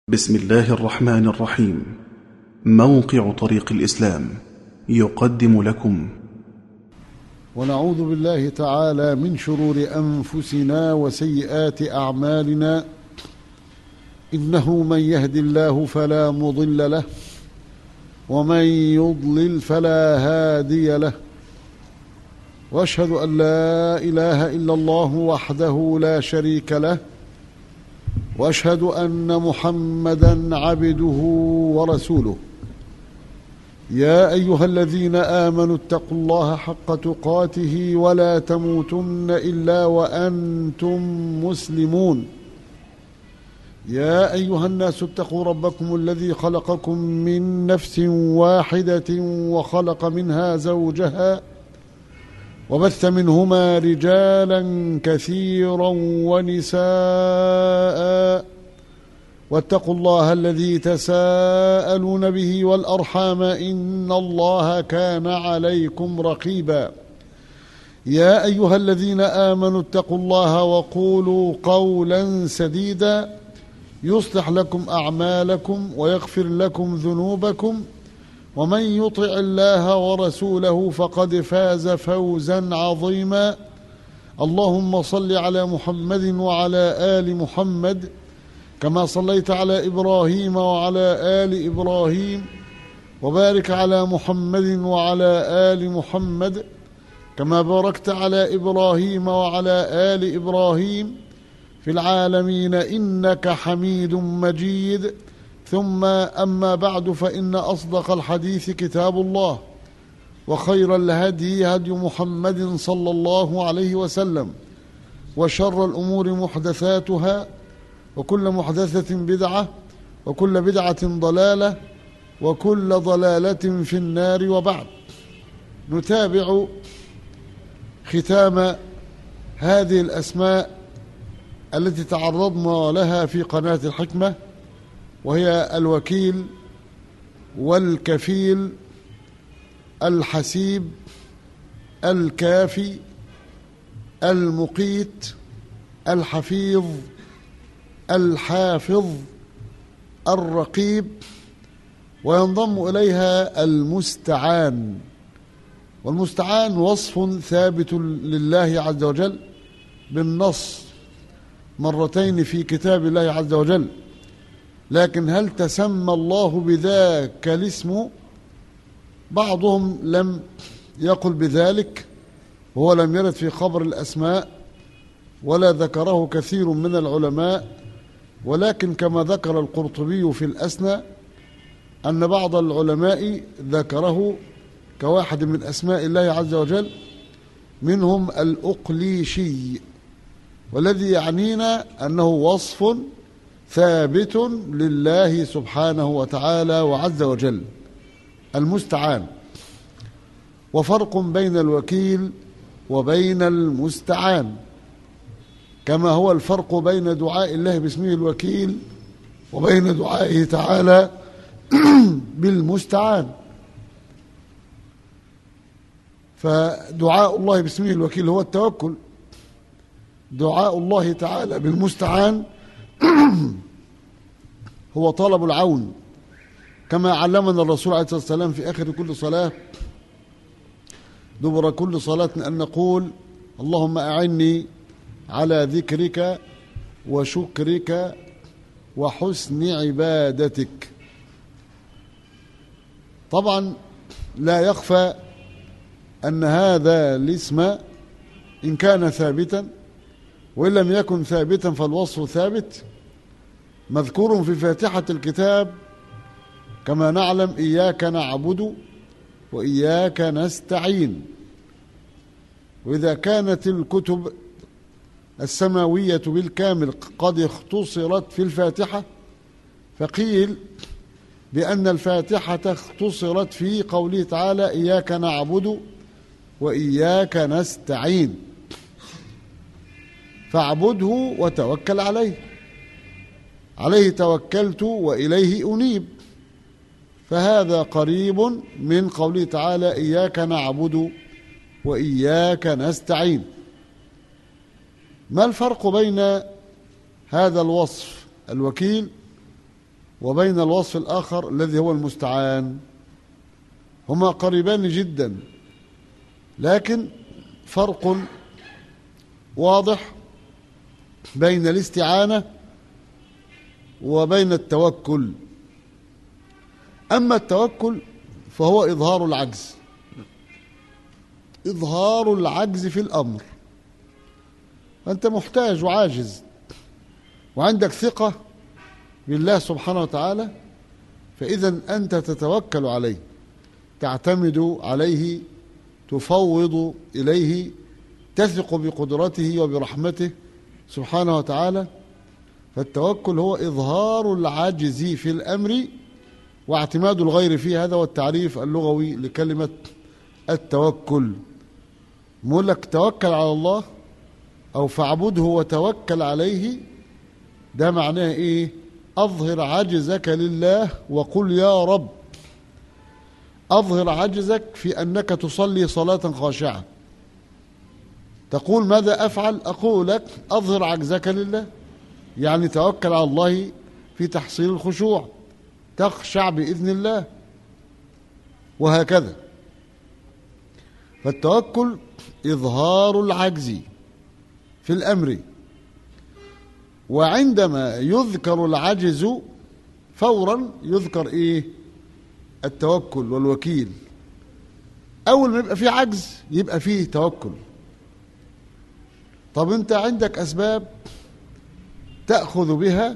بسم الله الرحمن الرحيم. موقع طريق الإسلام يقدم لكم. ونعوذ بالله تعالى من شرور أنفسنا وسيئات أعمالنا، إنه من يهد الله فلا مضل له ومن يضلل فلا هادي له، وأشهد أن لا إله إلا الله وحده لا شريك له، وأشهد أن محمدًا عبده ورسوله. يا أيها الذين آمنوا اتقوا الله حق تقاته ولا تموتن إلا وأنتم مسلمون. يا أيها الناس اتقوا ربكم الذي خلقكم من نفس واحدة وخلق منها زوجها وبث منهما رجالا كثيرا ونساء، واتقوا الله الذي تساءلون به والأرحام إن الله كان عليكم رقيبا. يا أيها الذين آمنوا اتقوا الله وقولوا قولا سديدا يصلح لكم أعمالكم ويغفر لكم ذنوبكم، ومن يطع الله ورسوله فقد فاز فوزا عظيما. اللهم صل على محمد وعلى آل محمد كما صليت على إبراهيم وعلى آل إبراهيم، وبارك على محمد وعلى آل محمد كما باركت على إبراهيم وعلى آل إبراهيم في العالمين إنك حميد مجيد. ثم أما بعد، فإن أصدق الحديث كتاب الله، وخير الهدي هدي محمد صلى الله عليه وسلم، وشر الأمور محدثاتها، وكل محدثة بدعة، وكل بدعة ضلالة، وكل ضلالة في النار. وبعد، نتابع ختام هذه الأسماء التي تعرضنا لها في قناة الحكمة، وهي الوكيل والكفيل الحسيب الكافي المقيت الحفيظ الحافظ الرقيب، وينضم إليها المستعان. والمستعان وصف ثابت لله عز وجل بالنص مرتين في كتاب الله عز وجل، لكن هل تسمى الله بذاك الاسم؟ بعضهم لم يقل بذلك، وهو لم يرد في خبر الأسماء ولا ذكره كثير من العلماء، ولكن كما ذكر القرطبي في الأسنى أن بعض العلماء ذكره كواحد من أسماء الله عز وجل، منهم الأقليشي، والذي يعنينا أنه وصف ثابت لله سبحانه وتعالى وعز وجل المستعان. وفرق بين الوكيل وبين المستعان، كما هو الفرق بين دعاء الله باسمه الوكيل وبين دعائه تعالى بالمستعان. فدعاء الله باسمه الوكيل هو التوكل، دعاء الله تعالى بالمستعان هو طلب العون، كما علمنا الرسول عليه الصلاة والسلام في آخر كل صلاة دبر كل صلاة أن نقول: اللهم أعني على ذكرك وشكرك وحسن عبادتك. طبعا لا يخفى أن هذا الاسم إن كان ثابتا، وإن لم يكن ثابتا فالوصف ثابت، مذكور في فاتحة الكتاب كما نعلم: إياك نعبد وإياك نستعين. وإذا كانت الكتب السماوية بالكامل قد اختصرت في الفاتحة، فقيل بأن الفاتحة اختصرت في قوله تعالى: إياك نعبد وإياك نستعين، فاعبده وتوكل عليه، عليه توكلت وإليه أنيب. فهذا قريب من قوله تعالى: إياك نعبد وإياك نستعين. ما الفرق بين هذا الوصف الوكيل وبين الوصف الآخر الذي هو المستعان، هما قريبان جدا، لكن فرق واضح بين الاستعانة وبين التوكل. أما التوكل فهو إظهار العجز، إظهار العجز في الأمر. أنت محتاج وعاجز وعندك ثقة بالله سبحانه وتعالى، فإذا أنت تتوكل عليه، تعتمد عليه، تفوض إليه، تثق بقدرته وبرحمته سبحانه وتعالى. فالتوكل هو إظهار العجز في الأمر واعتماد الغير فيه. هذا هو التعريف اللغوي لكلمة التوكل. بقول لك توكل على الله أو فاعبده وتوكل عليه، ده معناه إيه؟ أظهر عجزك لله وقل يا رب. أظهر عجزك في أنك تصلي صلاة خاشعة، تقول ماذا أفعل؟ أقول لك أظهر عجزك لله، يعني توكل على الله في تحصيل الخشوع، تخشع بإذن الله، وهكذا. فالتوكل إظهار العجز في الأمر، وعندما يذكر العجز فورا يذكر إيه؟ التوكل والوكيل. أول ما يبقى فيه عجز يبقى فيه توكل. طب أنت عندك أسباب تأخذ بها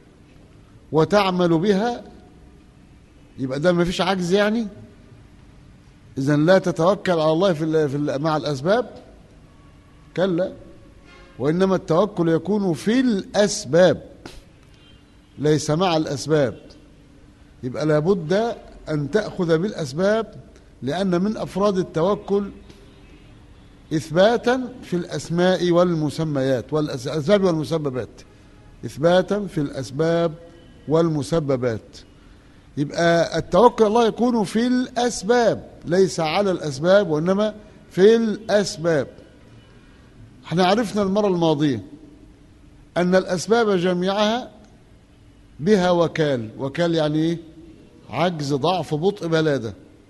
وتعمل بها، يبقى ده ما فيش عجز يعني؟ إذن لا تتوكل على الله مع الأسباب؟ كلا، وإنما التوكل يكون في الأسباب ليس مع الأسباب. يبقى لابد أن تأخذ بالأسباب، لأن من أفراد التوكل إثباتا في الأسماء والمسميات والأسباب والمسببات، إثباتا في الأسباب والمسببات. يبقى التوكل على الله يكون في الأسباب ليس على الأسباب، وإنما في الأسباب. احنا عرفنا المرة الماضية أن الأسباب جميعها بها وكال. وكال يعني إيه؟ عجز، ضعف، بطء، بلادة.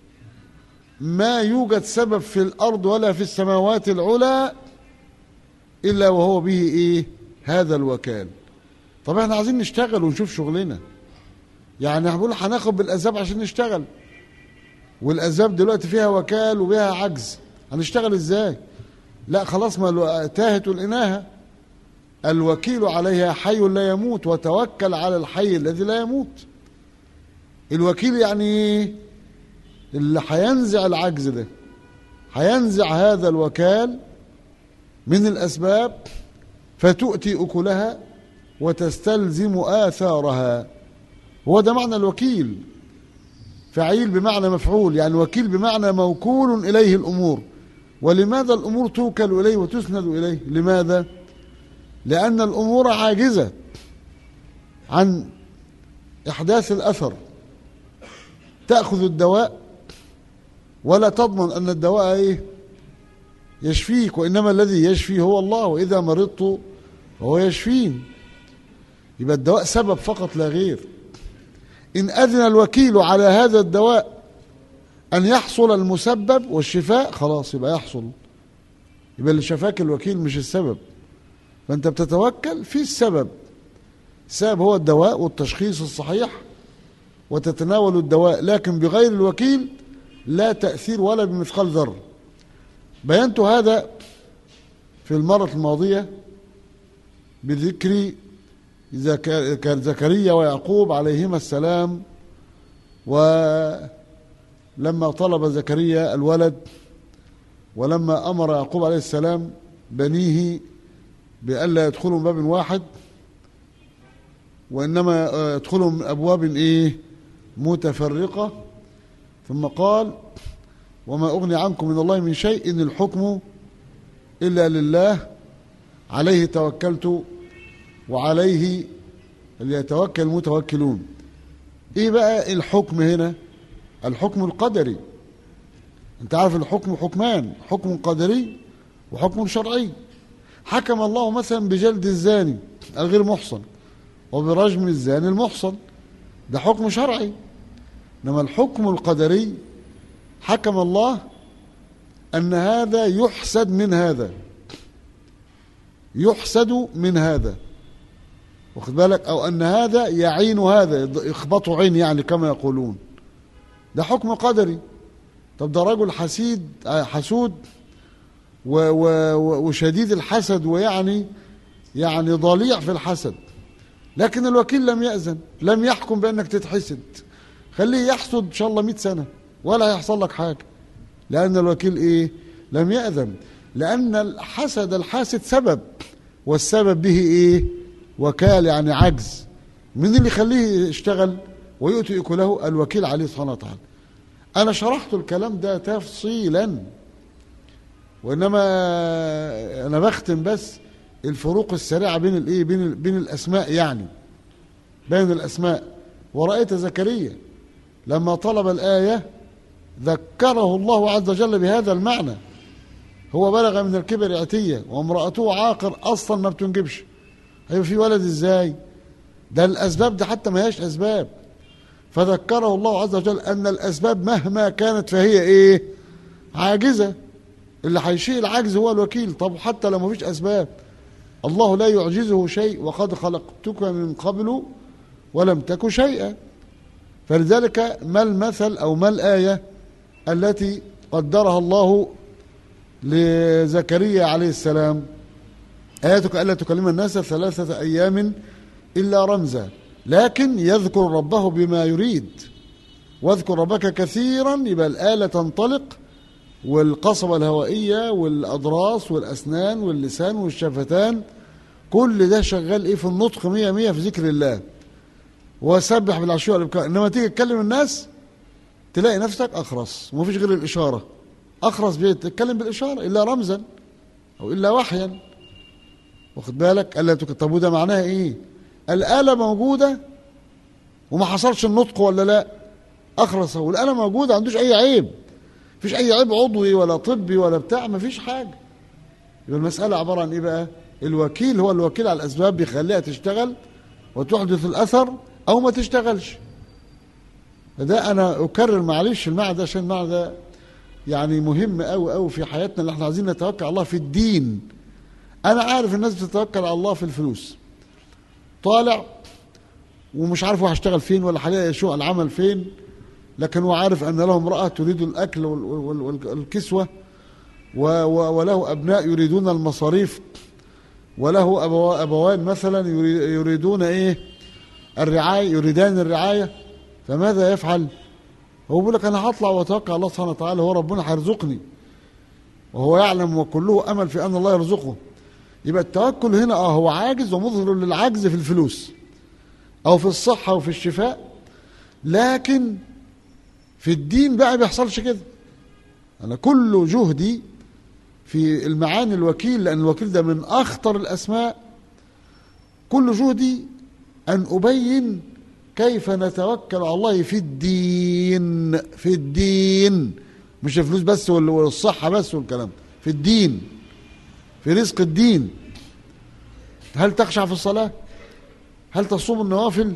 ما يوجد سبب في الأرض ولا في السماوات العلى إلا وهو به إيه؟ هذا الوكال. طب احنا عايزين نشتغل ونشوف شغلنا، يعني هنقول هناخد بالأسباب عشان نشتغل، والأسباب دلوقتي فيها وكال وبها عجز، هنشتغل ازاي؟ لا خلاص، ما تاهت الإناهة. الوكيل عليها حي لا يموت، وتوكل على الحي الذي لا يموت. الوكيل يعني اللي هينزع العجز ده، هينزع هذا الوكال من الأسباب فتؤتي أكلها وتستلزم آثارها. هو ده معنى الوكيل. فعيل بمعنى مفعول، يعني وكيل بمعنى موكول إليه الأمور. ولماذا الأمور توكل إليه وتسند إليه؟ لماذا؟ لأن الأمور عاجزة عن إحداث الأثر. تأخذ الدواء ولا تضمن أن الدواء إيه؟ يشفيك، وإنما الذي يشفي هو الله، وإذا مرضت فهو يشفين. يبقى الدواء سبب فقط لا غير. إن أذن الوكيل على هذا الدواء أن يحصل المسبب والشفاء، خلاص يبقى يحصل. يبقى اللي شفاك الوكيل مش السبب، فأنت بتتوكل في السبب. السبب هو الدواء والتشخيص الصحيح، وتتناول الدواء، لكن بغير الوكيل لا تأثير ولا بمثقال ذرة. بينت هذا في المرة الماضية بذكر زكريا ويعقوب عليهما السلام. ولما طلب زكريا الولد، ولما أمر يعقوب عليه السلام بنيه بألا يدخلوا من باب واحد، وإنما يدخلوا من أبواب إيه؟ متفرقة. ثم قال وما أغني عنكم من الله من شيء إن الحكم إلا لله عليه توكلت وعليه ليتوكل المتوكلون. إيه بقى الحكم هنا؟ الحكم القدري. أنت عارف الحكم حكمان، حكم قدري وحكم شرعي. حكم الله مثلا بجلد الزاني الغير محصن وبرجم الزاني المحصن، ده حكم شرعي. إنما الحكم القدري حكم الله أن هذا يحسد من هذا، يحسد من هذا، واخد بالك، أو أن هذا يعين هذا، يخبطوا عين يعني كما يقولون. ده حكم قدري. طب ده رجل حسود وشديد الحسد، ويعني ضليع في الحسد، لكن الوكيل لم يأذن، لم يحكم بأنك تتحسد. خليه يحسد إن شاء الله 100 سنة ولا هيحصل لك حاجة، لأن الوكيل إيه؟ لم يأذن. لأن الحاسد سبب، والسبب به إيه؟ وكال، يعني عجز. من اللي يخليه يشتغل ويؤتي أكله؟ الوكيل عليه سبحانه وتعالى. أنا شرحت الكلام ده تفصيلا، وإنما أنا بختم بس الفروق السريعة بين الإيه؟ بين الأسماء، يعني بين الأسماء. ورأيت زكريا لما طلب الآية ذكره الله عز وجل بهذا المعنى. هو بلغ من الكبر عتية وامرأته عاقر، أصلا ما بتنجبش، هيبقى في ولد إزاي؟ ده الأسباب ده حتى ما هياش أسباب. فذكره الله عز وجل أن الأسباب مهما كانت فهي إيه؟ عاجزة. اللي هيشيل العجز هو الوكيل. طب حتى لو ما فيش أسباب، الله لا يعجزه شيء، وقد خلقتك من قبل ولم تك شيئا. فلذلك ما المثل أو ما الآية التي قدرها الله لزكريا عليه السلام؟ آياتك ألا تكلم الناس 3 أيام إلا رمزا، لكن يذكر ربه بما يريد. واذكر ربك كثيرا، يبقى الآلة تنطلق، والقصبة الهوائية والأضراس والأسنان واللسان والشفتان، كل ده شغال إيه؟ في النطق 100 في ذكر الله. وسبح بالعشي والإبكار. إنما تيجي تكلم الناس تلاقي نفسك أخرس، ومفيش غير الإشارة. أخرس بيتكلم بالإشارة إلا رمزا أو إلا وحيا، واخد بالك. ألا طب وده معناها إيه؟ الآلة موجودة وما حصلش النطق ولا لا؟ أخرس، والآلة موجودة، ما عندوش أي عيب، مفيش أي عيب عضوي ولا طبي ولا بتاع، مفيش حاجة. يبقى المسألة عبارة عن إيه بقى؟ الوكيل هو الوكيل على الأسباب، بيخليها تشتغل وتحدث الأثر أو ما تشتغلش. فده أنا أكرر معلش المعنى ده، عشان المعنى ده يعني مهم أوي أوي في حياتنا، اللي احنا عايزين نتوكل على الله في الدين. أنا عارف الناس بتتوكل على الله في الفلوس، طالع ومش عارف هو هيشتغل فين ولا هيلاقي شو العمل فين، لكن هو عارف أن له امرأة تريد الأكل والكسوة، وله أبناء يريدون المصاريف، وله أبوان مثلا يريدون إيه؟ الرعاية، يريدان الرعاية. فماذا يفعل؟ هو بيقول لك أنا هطلع وأتوكل على الله سبحانه وتعالى، هو ربنا هيرزقني، وهو يعلم وكله أمل في أن الله يرزقه. يبقى التوكل هنا هو عاجز ومظهر للعجز في الفلوس أو في الصحة وفي الشفاء، لكن في الدين بقى بيحصلش كده. أنا كل جهدي في المعاني الوكيل، لأن الوكيل ده من أخطر الأسماء، كل جهدي أن أبين كيف نتوكل على الله في الدين، في الدين، مش الفلوس بس والصحة بس والكلام، في الدين، في رزق الدين. هل تخشع في الصلاة؟ هل تصوم النوافل؟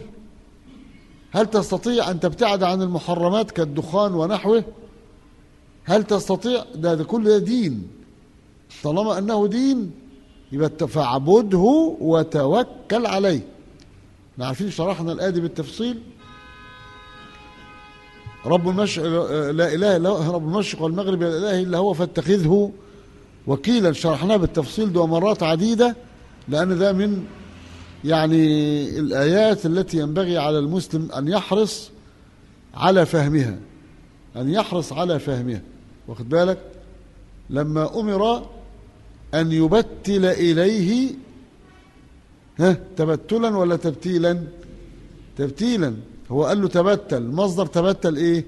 هل تستطيع أن تبتعد عن المحرمات كالدخان ونحوه؟ هل تستطيع؟ ده كل ده دين. طالما أنه دين يبقى فاعبده وتوكل عليه. احنا عارفين شرحنا الآية دي بالتفصيل. رب المشرق لا إله إلا هو، رب المشرق والمغرب لا إله إلا هو فاتخذه وكيلا. شرحناه بالتفصيل ده مرات عديدة، لأن ده من يعني الآيات التي ينبغي على المسلم أن يحرص على فهمها، أن يحرص على فهمها، واخد بالك. لما أمر أن يبتل إليه تبتلا ولا تبتيلا؟ تبتيلا. هو قال له تبتل، مصدر تبتل إيه؟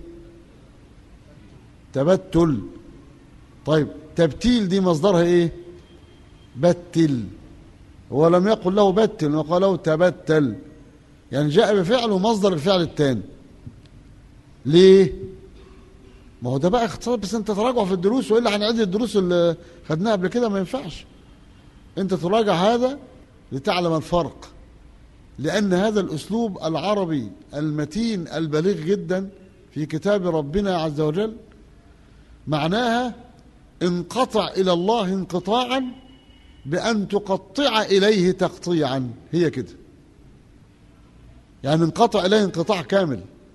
تبتل. طيب تبتيل دي مصدرها إيه؟ بتل. هو لم يقل له بتل وقال له تبتل، يعني جاء بفعل ومصدر الفعل الثاني. ليه؟ ما هو ده بقى اختصار، بس انت تراجع في الدروس، والا هنعيد الدروس اللي خدناها قبل كده، ما ينفعش. انت تراجع هذا لتعلم الفرق لأن هذا الأسلوب العربي المتين البليغ جدا في كتاب ربنا عز وجل معناها انقطع إلى الله انقطاعا بأن تقطع إليه تقطيعا. هي كده، يعني انقطع إليه انقطاع كامل،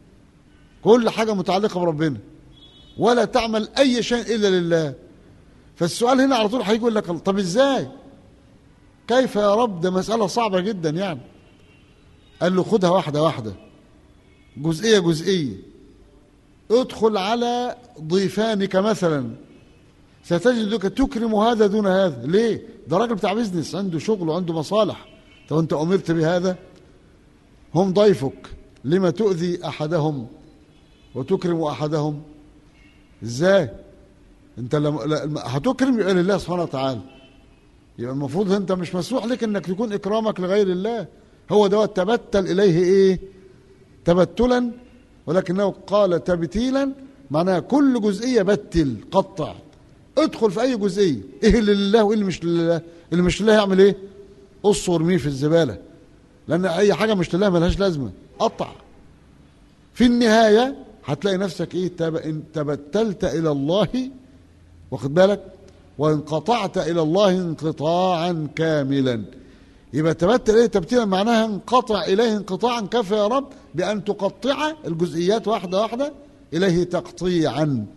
كل حاجة متعلقة بربنا، ولا تعمل أي شيء إلا لله. فالسؤال هنا على طول هيقول لك طب إزاي؟ كيف يا رب؟ ده مسألة صعبة جدا يعني. قال له خدها واحدة واحدة، جزئية جزئية. ادخل على ضيفانك مثلا، ستجدك تكرم هذا دون هذا. ليه؟ ده راجل بتاع بيزنس، عنده شغل وعنده مصالح. طب انت امرت بهذا؟ هم ضيفك، لما تؤذي احدهم وتكرم احدهم؟ ازاي؟ انت هتكرم يبقى لله سبحانه وتعالى، يبقى المفروض انت مش مسموح لك انك يكون اكرامك لغير الله. هو ده تبتل اليه ايه؟ تبتلا، ولكنه قال تبتيلا، معناها كل جزئيه بتل، قطع، ادخل في اي جزئيه. ايه اللي لله وايه اللي مش لله؟ اللي مش لله يعمل ايه؟ قص وارميه في الزباله، لان اي حاجه مش لله ملهاش لازمه، قطع. في النهايه هتلاقي نفسك ايه؟ تبتلت الى الله، واخد بالك، وانقطعت الى الله انقطاعا كاملا. يبقى تبتل اليه تبتيلا معناها انقطع اليه انقطاعا. كفى يا رب بان تقطع الجزئيات واحده واحده اليه تقطيعا.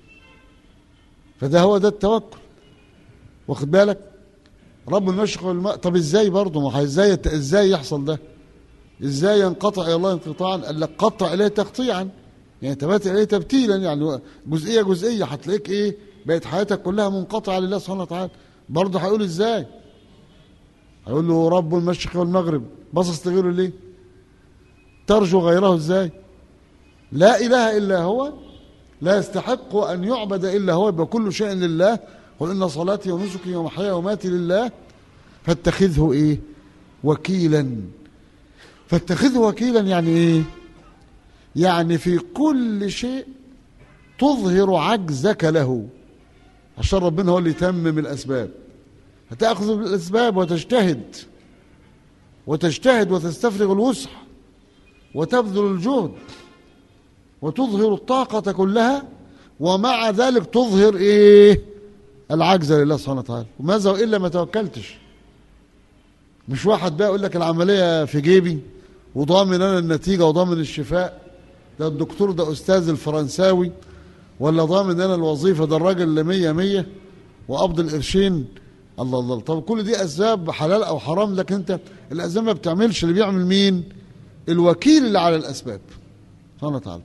فده هو ده التوكل، واخد بالك. رب المشرق والماء. طب ازاي برضه؟ ما ازاي يحصل ده؟ ازاي ينقطع الى الله انقطاعا؟ قال لك قطع اليه تقطيعا، يعني تبتل اليه تبتيلا، يعني جزئيه جزئيه. هتلاقيك ايه؟ بقت حياتك كلها منقطعه لله سبحانه وتعالى. برضه هيقول ازاي؟ هيقول له رب المشرق والمغرب، باصص لغيره ليه؟ ترجو غيره ازاي؟ لا اله الا هو، لا يستحق ان يعبد الا هو، يبقى كل شيء لله. قل ان صلاتي ونسكي ومحياي ومماتي لله فاتخذه ايه؟ وكيلا. فاتخذه وكيلا يعني ايه؟ يعني في كل شيء تظهر عجزك له، عشان ربنا هو اللي يتمم الاسباب. هتاخذ بالاسباب وتجتهد وتستفرغ الوسع وتبذل الجهد وتظهر الطاقة كلها، ومع ذلك تظهر ايه؟ العجز لله سبحانه وتعالى. وماذا وإلا ما توكلتش. مش واحد بقى يقول لك العملية في جيبي وضامن انا النتيجة وضامن الشفاء، ده الدكتور ده استاذ الفرنساوي، ولا ضامن انا الوظيفة، ده الراجل اللي 100 وقبض القرشين. الله الله. طب كل دي اسباب حلال او حرام، لكن انت الاسباب ما بتعملش. اللي بيعمل مين؟ الوكيل اللي على الاسباب سبحانه وتعالى.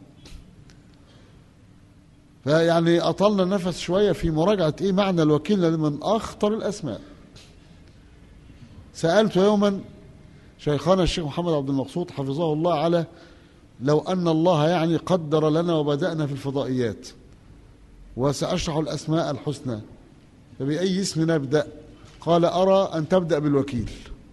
فيعني أطلنا النفس شوية في مراجعة إيه معنى الوكيل من أخطر الأسماء. سألت يوما شيخنا الشيخ محمد عبد المقصود حفظه الله على لو أن الله يعني قدر لنا وبدأنا في الفضائيات وسأشرح الأسماء الحسنى، فبأي اسم نبدأ؟ قال أرى أن تبدأ بالوكيل،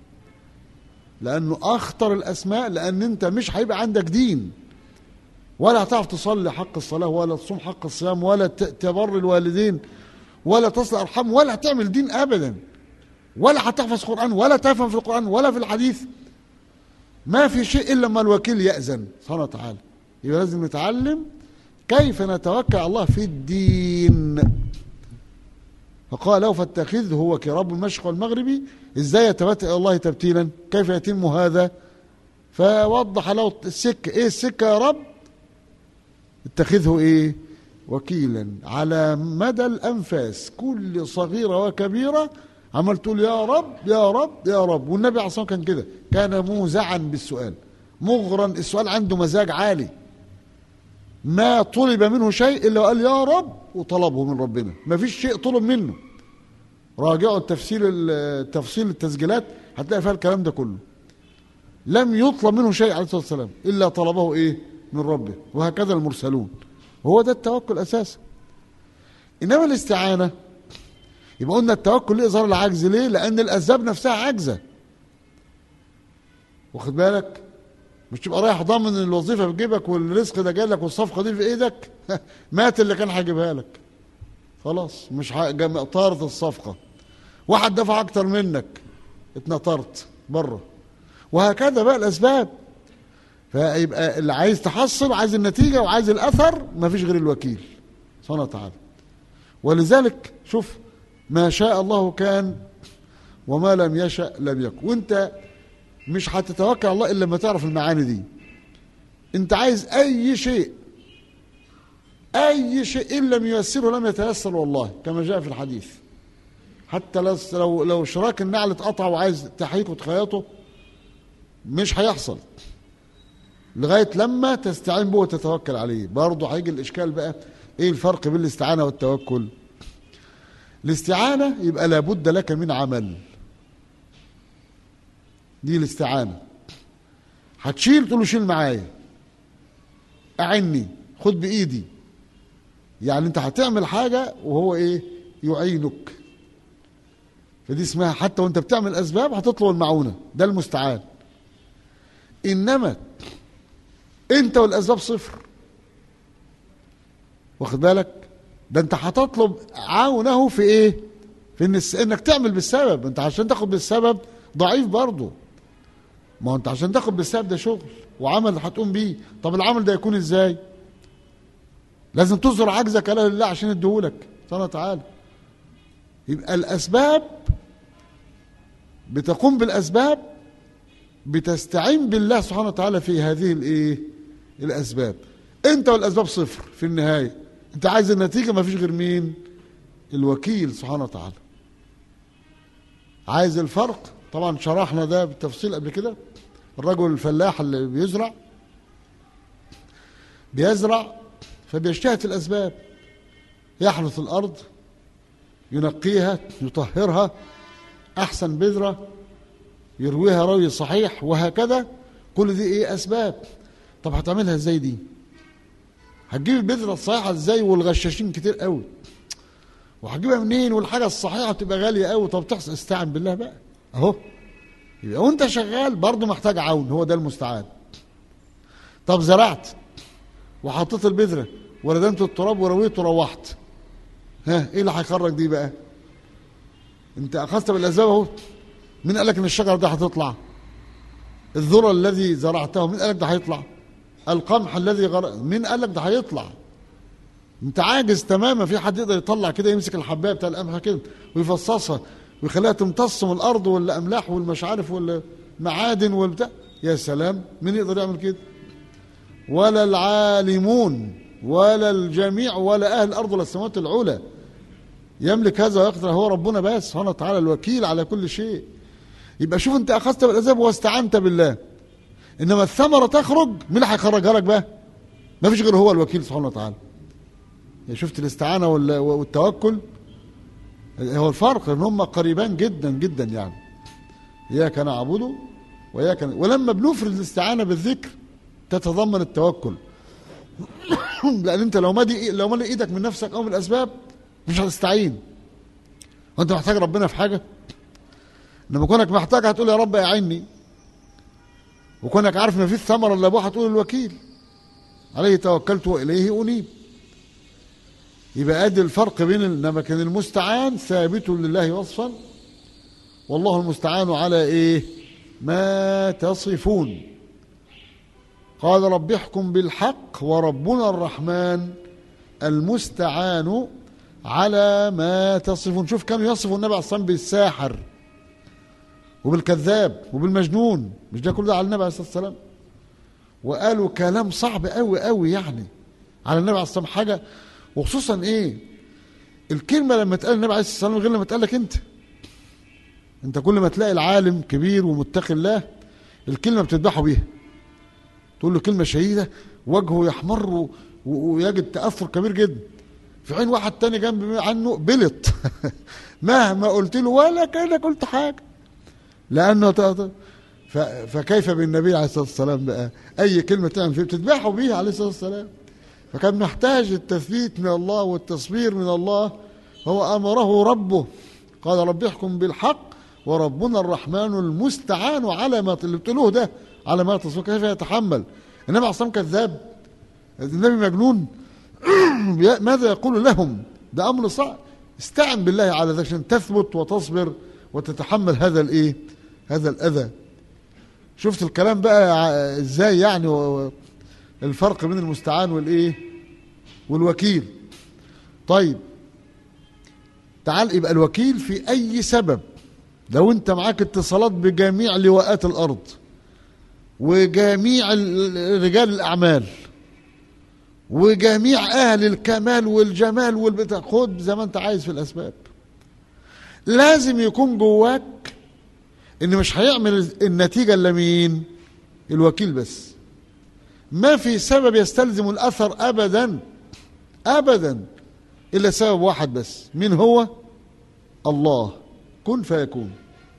لأنه أخطر الأسماء. لأن أنت مش هيبقى عندك دين، ولا هتعرف تصلي حق الصلاة، ولا تصوم حق الصيام، ولا تبر الوالدين، ولا تصل أرحام، ولا هتعمل دين أبدا، ولا هتحفظ قرآن، ولا تفهم في القرآن ولا في الحديث. ما في شيء إلا ما الوكيل يأذن سبحانه وتعالى. يبقى لازم نتعلم كيف نتوكل على الله في الدين. فقال له فاتخذه هو كرب المشرق والمغربي. ازاي يتبتل الى الله تبتيلا؟ كيف يتم هذا؟ فوضح له السكه. ايه السكه يا رب؟ اتخذه ايه؟ وكيلا على مدى الانفاس، كل صغيره وكبيره عمال تقول يا رب يا رب يا رب. والنبي عليه الصلاه والسلام كان كده، كان موزعا بالسؤال، مغرا. السؤال عنده مزاج عالي، ما طلب منه شيء الا وقال يا رب وطلبه من ربنا. ما فيش شيء طلب منه. راجعوا تفصيل التسجيلات هتلاقي فيها الكلام ده كله. لم يطلب منه شيء عليه الصلاه والسلام الا طلبه ايه؟ من ربه. وهكذا المرسلون. وهو ده التوكل اساسا. انما الاستعانه، يبقى قلنا التوكل ليه اظهار العجز؟ ليه؟ لان الاسباب نفسها عاجزه. واخد بالك؟ مش تبقى رايح ضامن الوظيفه في جيبك والرزق ده جالك والصفقه دي في ايدك مات اللي كان هيجيبها لك، خلاص مش طارت الصفقه. واحد دفع اكتر منك اتنطرت بره، وهكذا بقى الأسباب. فيبقى اللي عايز تحصل، عايز النتيجة وعايز الأثر، ما فيش غير الوكيل سبحانه وتعالى. ولذلك شوف، ما شاء الله كان وما لم يشأ لم يكن. وانت مش هتتوكل على الله إلا لما تعرف المعاني دي. انت عايز أي شيء إن لم ييسره لم يتيسر، والله كما جاء في الحديث. حتى لو شراك النعل اتقطع وعايز تحيك وتخيطه مش هيحصل لغاية لما تستعين به وتتوكل عليه. برضه هيجي الإشكال بقى، ايه الفرق بين الاستعانة والتوكل؟ الاستعانة يبقى لابد لك من عمل، دي الاستعانة. هتشيل تقول له شيل معايا، أعني، خد بإيدي. يعني انت هتعمل حاجة وهو ايه؟ يعينك. فدي اسمها حتى وانت بتعمل أسباب هتطلب المعونة، ده المستعان. إنما انت والأسباب صفر، واخد بالك؟ ده انت هتطلب عونه في ايه؟ في انك تعمل بالسبب. انت عشان تاخد بالسبب ضعيف برضه. ما هو انت عشان تاخد بالسبب ده شغل وعمل هتقوم بيه. طب العمل ده يكون ازاي؟ لازم تظهر عجزك لله عشان يديهولك سبحانه وتعالى. يبقى الأسباب بتقوم بالأسباب، بتستعين بالله سبحانه وتعالى في هذه الايه؟ الأسباب. انت والأسباب صفر في النهاية. انت عايز النتيجة، ما فيش غير مين؟ الوكيل سبحانه وتعالى. عايز الفرق؟ طبعا شرحنا ده بالتفصيل قبل كده. الرجل الفلاح اللي بيزرع فبيجتهد في الأسباب، يحرث الأرض، ينقيها، يطهرها، أحسن بذرة، يرويها روي صحيح، وهكذا. كل دي ايه؟ أسباب. طب هتعملها ازاي دي؟ هتجيب البذرة الصحيحة ازاي؟ والغشاشين كتير قوي، وهتجيبها منين؟ والحاجة الصحيحة بتبقى غالية قوي. طب تحصل، استعن بالله بقى اهو. يبقى وانت شغال برضه محتاج عون، هو ده المستعان. طب زرعت وحطيت البذرة وردمت التراب ورويت وروحت، ها ايه اللي هيخرج دي بقى؟ انت اخذت بالاسباب اهو. مين قال لك ان الشجره ده هتطلع؟ الذره الذي زرعته مين قال لك ده هيطلع؟ القمح الذي مين قال لك ده هيطلع؟ انت عاجز تماما. في حد يقدر يطلع كده، يمسك الحبايه بتاع القمح كده ويفصصها ويخليها تمتص من الارض والاملاح والمش عارف والمعادن والبتاع؟ يا سلام، مين يقدر يعمل كده؟ ولا العالمون ولا الجميع ولا اهل الارض ولا السماوات العلى يملك هذا ويقدر، هو ربنا بس سبحانه وتعالى الوكيل على كل شيء. يبقى شوف، انت اخذت بالاسباب واستعنت بالله، انما الثمره تخرج، مين اللي هيخرجها لك بقى؟ ما فيش غير هو الوكيل سبحانه وتعالى. شفت الاستعانه والتوكل؟ هو الفرق ان هم قريبان جدا جدا. يعني اياك نعبد واياك ولما بنفرد الاستعانه بالذكر تتضمن التوكل. لان انت لو مالي ايدك من نفسك او من الاسباب مش هتستعين. وانت محتاج ربنا في حاجه؟ لما كونك محتاج هتقول يا رب اعيني، وكونك عارف ما فيش ثمره الا ابوها هتقول الوكيل عليه توكلت واليه انيب. يبقى ادي الفرق بين انما كان المستعان ثابت لله وصفا، والله المستعان على ايه؟ ما تصفون. قال رب احكم بالحق وربنا الرحمن المستعان على ما تصفون. شوف كم يصف النبي عليه الصلاة والسلام بالساحر وبالكذاب وبالمجنون، مش ده كل ده على النبي عليه الصلاة والسلام؟ وقالوا كلام صعب قوي قوي يعني على النبي عليه الصلاة والسلام. حاجة وخصوصا ايه؟ الكلمة لما تقال النبي عليه الصلاة والسلام غير لما تقال لك انت كل ما تلاقي العالم كبير ومتقي الله الكلمة بتذبحه بيها، تقول له كلمة شديدة وجهه يحمر ويجد تأثر كبير جدا، في عين واحد تاني جنب عنه بلط مهما قلت له ولا كأنك قلت حاجة، لأنه فكيف بالنبي عليه الصلاة والسلام بقى؟ أي كلمة تعمل فيه بتذبحه بيها عليه الصلاة والسلام. فكان محتاج التثبيت من الله والتصبير من الله. هو أمره ربه، قال رب احكم بالحق وربنا الرحمن المستعان على ما اللي بتقولوه ده على ما تصفون. كيف يتحمل؟ النبي عليه الصلاة والسلام كذاب، النبي مجنون ماذا يقول لهم؟ ده أمر صعب. استعن بالله على ذلك عشان تثبت وتصبر وتتحمل هذا الايه؟ هذا الأذى. شفت الكلام بقى ازاي يعني، الفرق بين المستعان والايه والوكيل. طيب تعال، يبقى الوكيل في اي سبب، لو انت معاك اتصالات بجميع لواءات الارض وجميع رجال الاعمال وجميع اهل الكمال والجمال والبتاع، خد زي ما انت عايز في الاسباب. لازم يكون جواك ان مش هيعمل النتيجة الا مين؟ الوكيل بس. ما في سبب يستلزم الاثر ابدا ابدا الا سبب واحد بس، مين هو؟ الله. كن فيكون،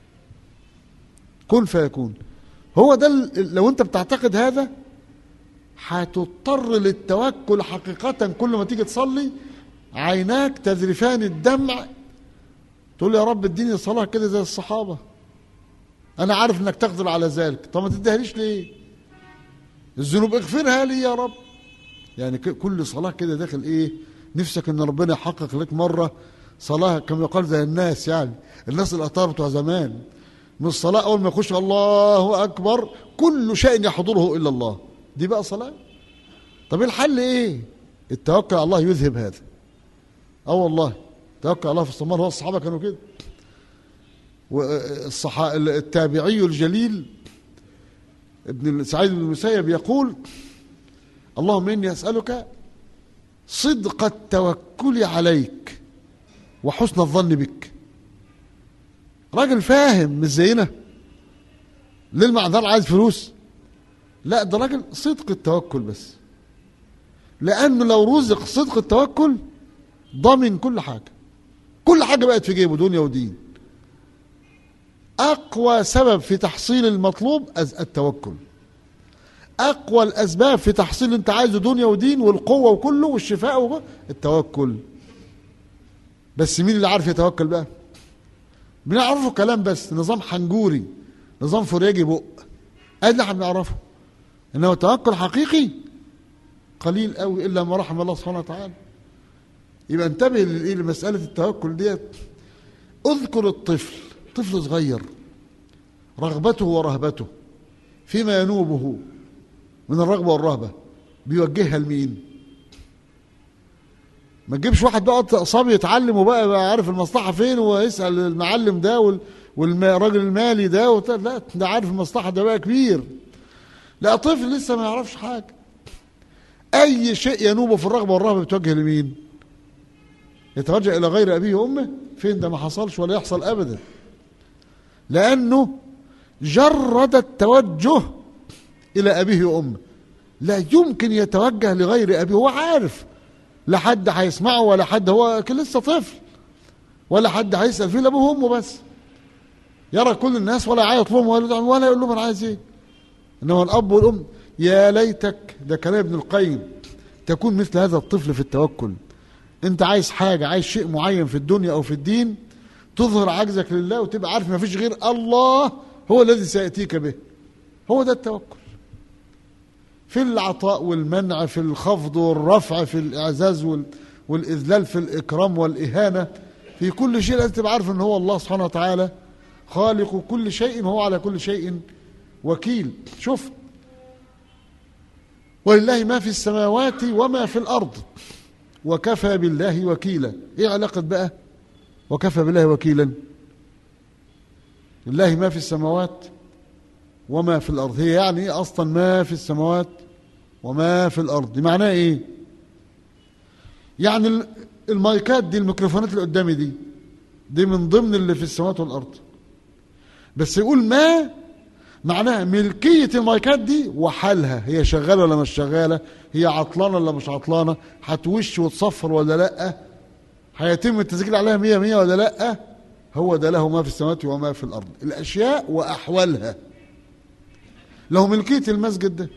كن فيكون. هو ده لو انت بتعتقد هذا هتضطر للتوكل حقيقة. كل ما تيجي تصلي عيناك تذرفان الدمع، تقول يا رب اديني صلاة كده زي الصحابة، انا عارف انك تقدر على ذلك، طب ما تديهاليش ليه؟ الذنوب اغفرها لي يا رب. يعني كل صلاة كده داخل ايه؟ نفسك ان ربنا يحقق لك مرة صلاة كما يقال زي الناس، يعني الناس الاطهار بتوع زمان، مش صلاة اول ما يخش الله اكبر كل شيء يحضره الا الله، دي بقى صلاة؟ طب الحل ايه؟ التوكل على الله يذهب هذا. والله توكل على الله في الصمار. هو الصحابة كانوا كده. التابعي الجليل ابن سعيد بن المسيب يقول اللهم إني أسألك صدق التوكل عليك وحسن الظن بك. راجل فاهم، مش زينا ليه المعذر عايز فلوس، لا ده راجل صدق التوكل بس، لأنه لو رزق صدق التوكل ضامن كل حاجة، كل حاجة بقت في جيبه دنيا ودين. أقوى سبب في تحصيل المطلوب التوكل. أقوى الأسباب في تحصيل اللي أنت عايزه دنيا ودين والقوة وكله والشفاء وكله التوكل. بس مين اللي عارف يتوكل بقى؟ بنعرفه كلام بس، نظام حنجوري، نظام فريجي بق، ادي اللي احنا بنعرفه. انما توكل حقيقي قليل قوي الا ما رحم الله سبحانه وتعالى. يبقى انتبه لمسألة التوكل ديت. اذكر الطفل، طفل صغير رغبته ورهبته فيما ينوبه من الرغبة والرهبة بيوجهها لمين؟ ما تجيبش واحد بقى صبي يتعلم وبقى عارف المصلحة فين ويسأل المعلم ده والراجل المالي ده لا ده عارف المصلحة، ده بقى كبير. لا، طفل لسه ما يعرفش حاجة. أي شيء ينوبه في الرغبة والرهبة بتوجه لمين؟ يتوجه إلى غير أبيه وأمه. فين ده؟ ما حصلش ولا يحصل أبدا، لأنه جرد التوجه إلى أبيه وأمه. لا يمكن يتوجه لغير أبيه، هو عارف لا حد هيسمعه ولا حد، هو لسه طفل ولا حد هيسأل فيه إلا أبوه وأمه بس. يرى كل الناس ولا يعيط لهم ولا يقول لهم أنا عايز إيه. إنما الأب والأم يا ليتك، ده كلام ابن القيم، تكون مثل هذا الطفل في التوكل. أنت عايز حاجة، عايز شيء معين في الدنيا أو في الدين، تظهر عجزك لله وتبقى عارف ما فيش غير الله هو الذي سيأتيك به. هو ده التوكل. في العطاء والمنع، في الخفض والرفع، في الإعزاز والإذلال، في الإكرام والإهانة، في كل شيء لازم تبقى عارف أن هو الله سبحانه وتعالى خالق كل شيء وهو على كل شيء وكيل. شوف، ولله ما في السماوات وما في الأرض وكفى بالله وكيلا. ايه علاقة بقى وكفى بالله وكيلا؟ لله ما في السماوات وما في الأرض، هي يعني ايه أصلا ما في السماوات وما في الأرض؟ دي معناه ايه؟ يعني المايكات دي، الميكروفونات اللي قدامي دي من ضمن اللي في السماوات والأرض، بس يقول ما معناها ملكية المايكات دي وحالها، هي شغالة ولا مش شغالة، هي عطلانة ولا مش عطلانة، هتوش وتصفر ولا لأ، هيتم التسجيل عليها 100 ولا لأ. هو ده له ما في السماوات وما في الأرض، الأشياء وأحوالها. له ملكية المسجد ده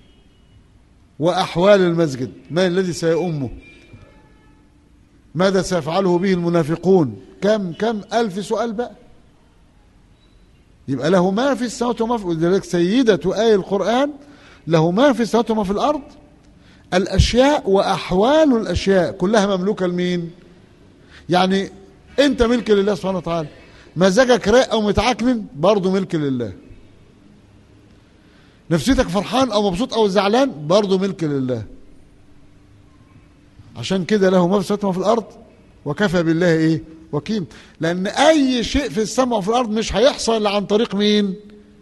وأحوال المسجد، ما الذي سيؤمه، ماذا سيفعله به المنافقون، كم ألف سؤال بقى. يبقى له ما في السماوات وما في الأرض. لذلك سيدة آية القرآن له ما في السماوات وما في الأرض، الأشياء وأحوال الأشياء كلها مملوكة لمين؟ يعني أنت ملك لله سبحانه وتعالى، مزاجك رايق أو متعكنن برضه ملك لله. نفسيتك فرحان او مبسوط او زعلان برضه ملك لله. عشان كده له ما في السماوات وما في الارض وكفى بالله ايه وكيل. لان اي شيء في السماء وفي الارض مش هيحصل الا عن طريق مين؟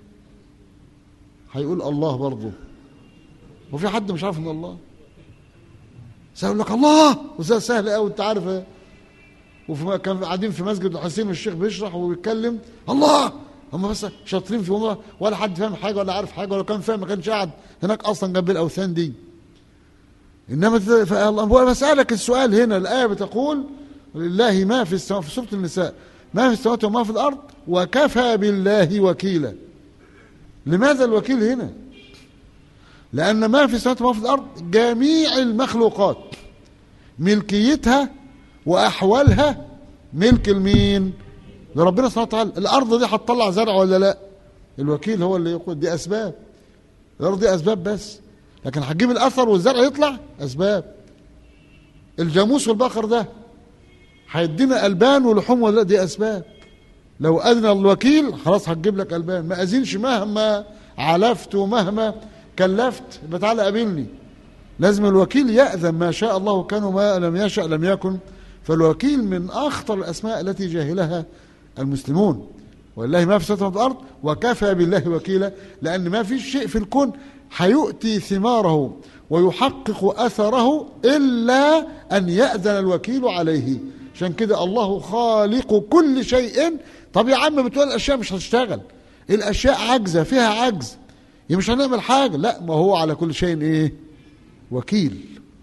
هيقول الله برضه. وفي حد مش عارف ان الله؟ سأقول لك الله وده سهل قوي انت عارف. كان قاعدين في مسجد الحسين الشيخ بيشرح وبيتكلم الله، هم بس شاطرين في هم ولا حد فاهم حاجه ولا عارف حاجه، ولا كان فاهم ما كانش قاعد هناك اصلا جنب الاوثان دي. انما بسألك السؤال هنا، الايه بتقول لله ما في السماء في سوره النساء ما في السماوات وما في الارض وكفى بالله وكيلا. لماذا الوكيل هنا؟ لان ما في السماوات وما في الارض جميع المخلوقات ملكيتها واحوالها ملك المين؟ لربنا سبحانه وتعالى. الارض دي هتطلع زرع ولا لا؟ الوكيل هو اللي يقول. دي اسباب، الارض دي اسباب بس، لكن هتجيب الاثر والزرع يطلع اسباب. الجاموس والبقر ده هيدينا البان ولحوم ولا لا؟ دي اسباب. لو اذن الوكيل خلاص هتجيب لك البان، ما اذنش مهما علفت ومهما كلفت يبقى تعالى قابلني. لازم الوكيل يأذن، ما شاء الله كان وما لم يشأ لم يكن. فالوكيل من اخطر الاسماء التي جاهلها المسلمون. ولله ما في السماوات والارض وكفى بالله وكيلا. لان ما في شيء في الكون هيؤتي ثماره ويحقق اثره الا ان يأذن الوكيل عليه. عشان كده الله خالق كل شيء. طب يا عم بتقول الاشياء مش هتشتغل، الاشياء عاجزه فيها عجز، يا مش هنعمل حاجه. لا، ما هو على كل شيء ايه؟ وكيل.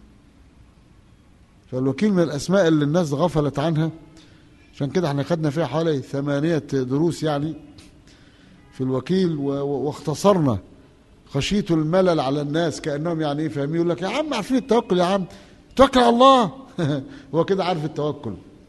فالوكيل من الاسماء اللي الناس غفلت عنها. عشان كده احنا خدنا فيها حوالي 8 دروس يعني في الوكيل، واختصرنا خشيت الملل على الناس كانهم يعني ايه فاهمين. يقول لك يا عم عارفين التوكل، يا عم توكل على الله. هو كده عارف التوكل.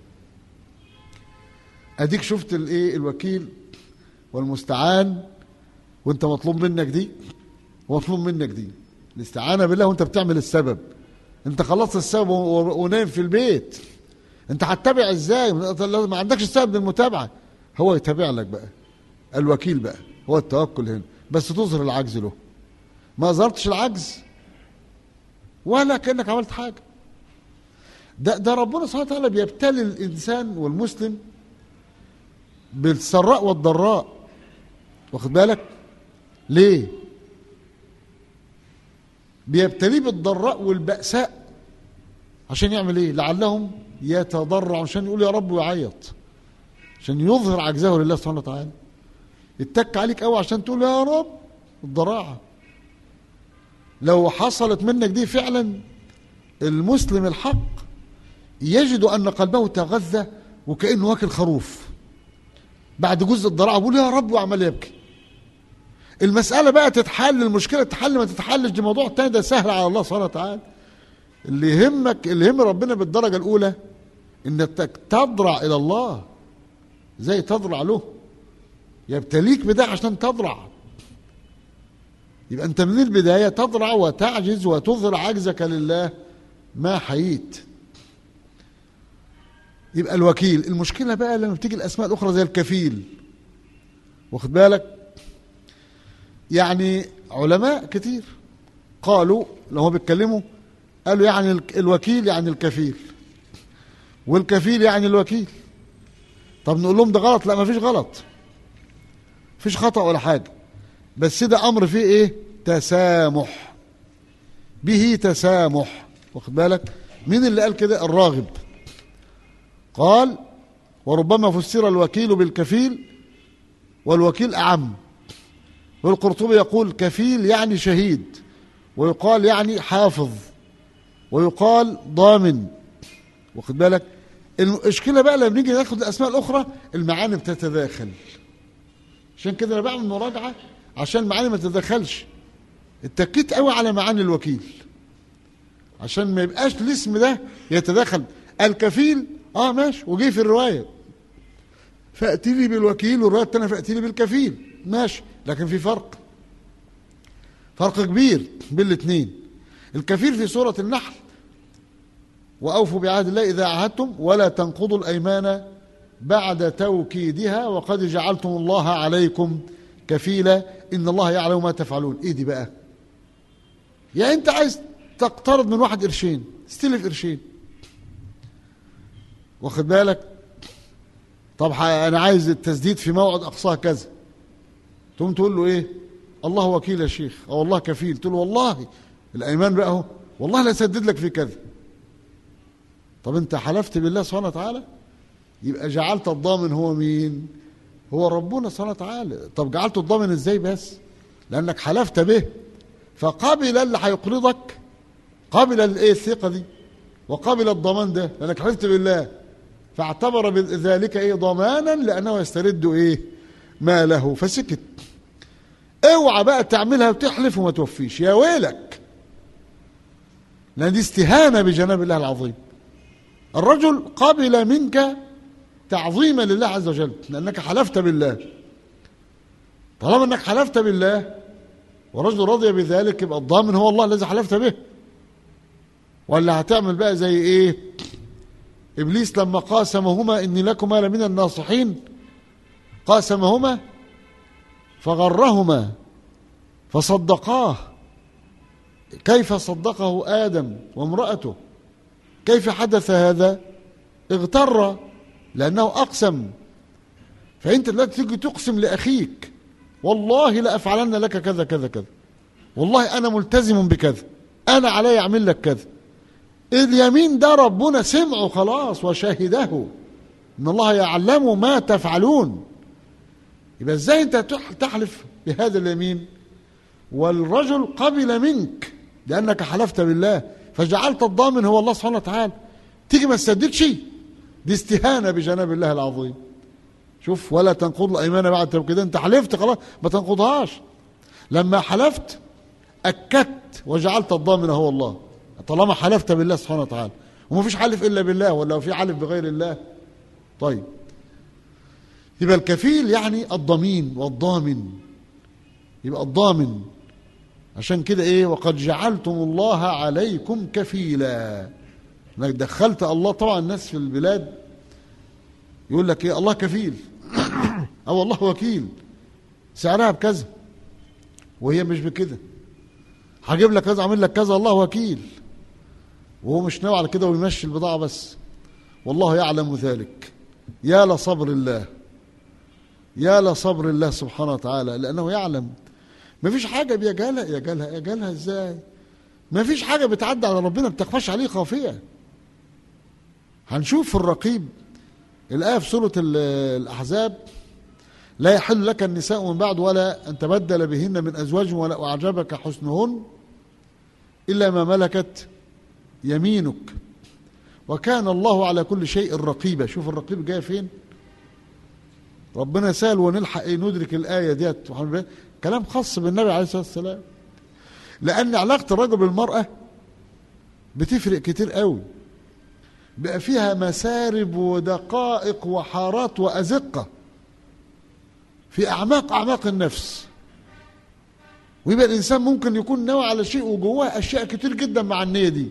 اديك شفت الايه الوكيل والمستعان، وانت مطلوب منك دي ومطلوب منك دي الاستعانه بالله. وانت بتعمل السبب، انت خلصت السبب ونايم في البيت، انت هتتابع ازاي؟ ما عندكش سبب للمتابعه، هو يتابع لك بقى. الوكيل بقى هو التوكل هنا، بس تظهر العجز له. ما ظهرتش العجز ولا كأنك عملت حاجه. ده ربنا سبحانه وتعالى بيبتلي الانسان والمسلم بالسراء والضراء، واخد بالك؟ ليه؟ بيبتليه بالضراء والبأساء عشان يعمل ايه؟ لعلهم يتضرع، عشان يقول يا رب ويعيط، عشان يظهر عجزه لله سبحانه وتعالى. يتك عليك قوي عشان تقول يا رب. الضراعه لو حصلت منك دي فعلا، المسلم الحق يجد ان قلبه تغذى وكأنه واكل خروف بعد جزء الضراعه، بيقول يا رب وعمال يبكي. المسألة بقى تتحل، المشكلة تتحل ما تتحلش دي موضوع تاني، ده سهل على الله سبحانه وتعالى. اللي يهمك، اللي يهم ربنا بالدرجة الأولى إنك تضرع إلى الله زي تضرع له. يبتليك بده عشان تضرع. يبقى أنت من البداية تضرع وتعجز وتظهر عجزك لله ما حييت. يبقى الوكيل. المشكلة بقى لما بتيجي الأسماء الأخرى زي الكفيل، واخد بالك؟ يعني علماء كتير قالوا لو بيتكلموا قالوا يعني الوكيل يعني الكفيل، والكفيل يعني الوكيل. طب نقول لهم ده غلط؟ لا، ما فيش غلط، فيش خطأ ولا حاجة، بس ده أمر فيه إيه؟ تسامح، به تسامح، واخد بالك؟ مين اللي قال كده؟ الراغب قال وربما فسر الوكيل بالكفيل والوكيل أعم. والقرطبي يقول كفيل يعني شهيد، ويقال يعني حافظ، ويقال ضامن، واخد بالك؟ المشكلة بقى لما نيجي ناخد الأسماء الأخرى المعاني بتتداخل. عشان كده أنا بعمل مراجعة عشان المعاني ما تتداخلش. اتكيت قوي على معاني الوكيل عشان ما يبقاش الاسم ده يتداخل. الكفيل ماشي، وجي في الرواية فأتي لي بالوكيل، والرواية التانية فأتي لي بالكفيل، ماشي، لكن في فرق كبير بين الاثنين. الكفيل في سورة النحل وأوفوا بعهد الله إذا عاهدتم ولا تنقضوا الأيمان بعد توكيدها وقد جعلتم الله عليكم كفيلا إن الله يعلم ما تفعلون. إيه دي بقى؟ يعني أنت عايز تقترض من واحد قرشين، استلف قرشين، واخد بالك؟ طب أنا عايز التسديد في موعد أقصاه كذا، تقوم تقول له إيه؟ الله وكيل يا شيخ، أو الله كفيل. تقول له والله الأيمان بقى هو، والله لا أسدد لك في كذا. طب أنت حلفت بالله سبحانه وتعالى، يبقى جعلت الضامن هو مين؟ هو ربنا سبحانه وتعالى. طب جعلته الضامن ازاي بس؟ لأنك حلفت به، فقابل اللي هيقرضك، قابل الايه الثقة دي، وقابل الضمان ده، لأنك حلفت بالله، فاعتبر بذلك ايه؟ ضمانا، لأنه يسترد ايه؟ ماله، فسكت. اوعى بقى تعملها وتحلف وما توفيش، يا ويلك، لأن دي استهانة بجناب الله العظيم. الرجل قبل منك تعظيما لله عز وجل، لأنك حلفت بالله. طالما أنك حلفت بالله ورجل رضي بذلك، يبقى الضامن هو الله الذي حلفت به. ولا هتعمل بقى زي إيه؟ إبليس لما قاسمهما إني لكما لمن الناصحين، قاسمهما فغرهما فصدقاه. كيف صدقه آدم وامرأته؟ كيف حدث هذا؟ اغتر، لأنه أقسم. فأنت دلوقتي تيجي تقسم لأخيك والله لأفعلن لك كذا كذا كذا، والله أنا ملتزم بكذا، أنا علي أعمل لك كذا. اليمين ده ربنا سمعه خلاص وشاهده، إن الله يعلم ما تفعلون. يبقى إزاي أنت تحلف بهذا اليمين والرجل قبل منك لأنك حلفت بالله، فجعلت الضامن هو الله سبحانه وتعالى، تيجي ما تسددش؟ دي استهانة بجناب الله العظيم. شوف، ولا تنقض الأيمان بعد توكيدها. انت حلفت خلاص، ما تنقضهاش. لما حلفت أكدت وجعلت الضامن هو الله، طالما حلفت بالله سبحانه وتعالى، وما فيش حلف إلا بالله، ولا في حلف بغير الله. طيب، يبقى الكفيل يعني الضمين والضامن، يبقى الضامن. عشان كده ايه؟ وقد جعلتم الله عليكم كفيلا، انك دخلت الله. طبعا الناس في البلاد يقول لك ايه؟ الله كفيل او الله وكيل، سعرها بكذا، وهي مش بكده. هجيب لك كذا، اعمل لك كذا، الله وكيل، وهو مش ناوي على كده، ويمشي البضاعه بس، والله يعلم ذلك. يا لصبر الله، يا لصبر الله سبحانه وتعالى، لانه يعلم. ما فيش حاجه بيجهلها. يجهلها ازاي؟ ما فيش حاجه بتعدي على ربنا بتخفاش عليه خافيه. هنشوف في الرقيب الآية في سورة الأحزاب: لا يحل لك النساء من بعد ولا أن تبدل بهن من أزواج ولا أعجبك حسنهن إلا ما ملكت يمينك وكان الله على كل شيء رقيبا. شوف الرقيب جاي فين؟ ربنا سأل ونلحق ندرك الآية ديت. كلام خاص بالنبي عليه الصلاة والسلام، لأن علاقة الرجل بالمرأة بتفرق كتير قوي، بقى فيها مسارب ودقائق وحارات وأزقة في أعماق النفس. ويبقى الإنسان ممكن يكون ناوي على شيء وجواه أشياء كتير جدا مع النية دي،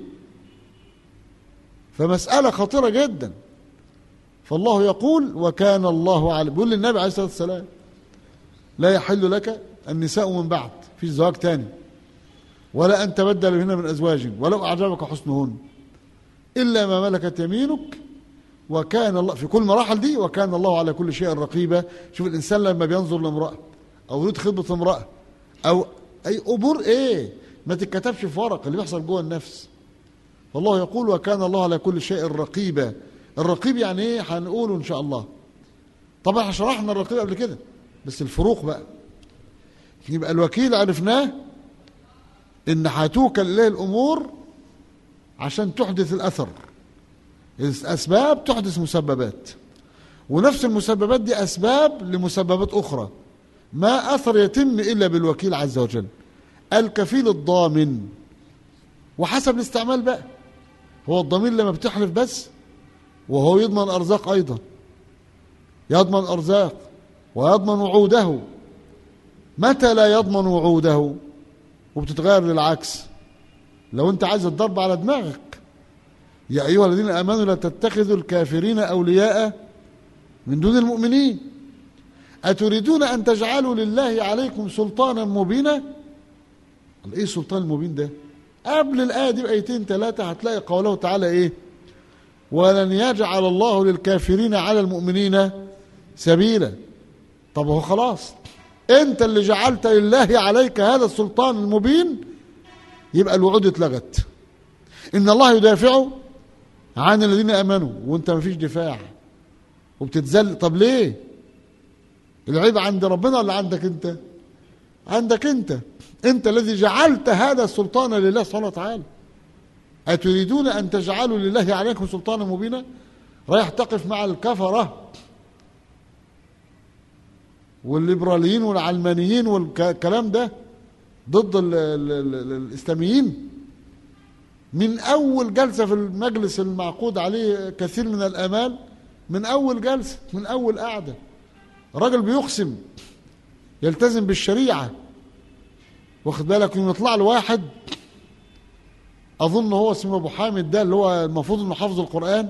فمسألة خطيرة جدا. فالله يقول: وكان الله على، بيقول للنبي عليه الصلاة والسلام: لا يحل لك النساء من بعد، في زواج تاني، ولا أن تبدل بهن من أزواج ولو أعجبك حسنهن إلا ما ملكت يمينك وكان الله، في كل مراحل دي، وكان الله على كل شيء رقيبا. شوف الإنسان لما بينظر لامرأة أو يريد خطبة امرأة أو أي أمور ما تتكتبش في ورق، اللي بيحصل جوه النفس. فالله يقول: وكان الله على كل شيء رقيبا. الرقيب يعني ايه؟ هنقوله ان شاء الله. طبعا شرحنا الرقيب قبل كده، بس الفروق بقى. يبقى الوكيل عرفناه ان هتوكل اليه الامور عشان تحدث الاثر. الاسباب تحدث مسببات، ونفس المسببات دي اسباب لمسببات اخرى. ما اثر يتم الا بالوكيل عز وجل، الكفيل الضامن. وحسب الاستعمال بقى، هو الضمير لما بتحلف بس، وهو يضمن أرزاق أيضا، يضمن أرزاق ويضمن وعوده. متى لا يضمن وعوده وبتتغير للعكس؟ لو أنت عايز الضرب على دماغك: يا أيها الذين آمنوا لا تتخذوا الكافرين أولياء من دون المؤمنين. أتريدون أن تجعلوا لله عليكم سلطانا مبينا. ايه السلطان المبين ده؟ قبل الآية دي بآيتين 3 هتلاقي قوله تعالى ايه؟ ولن يجعل الله للكافرين على المؤمنين سبيلا. طب هو خلاص انت اللي جعلت لله عليك هذا السلطان المبين، يبقى الوعود اتلغت. ان الله يدافع عن الذين امنوا، وانت ما فيش دفاع وبتتذل. طب ليه؟ العيب عند ربنا ولا عندك انت؟ عندك انت. انت الذي جعلت هذا السلطان لله سبحانه وتعالى. أتريدون أن تجعلوا لله عليكم سلطانا مبينا؟ رايح تقف مع الكفرة والليبراليين والعلمانيين والكلام ده ضد الإسلاميين. من أول جلسة في المجلس المعقود عليه كثير من الآمال، من أول جلسة، من أول قعدة، الراجل بيقسم يلتزم بالشريعة، واخد بالك، يطلع له واحد أظن هو اسمه أبو حامد ده، اللي هو المفروض إنه حافظ القرآن،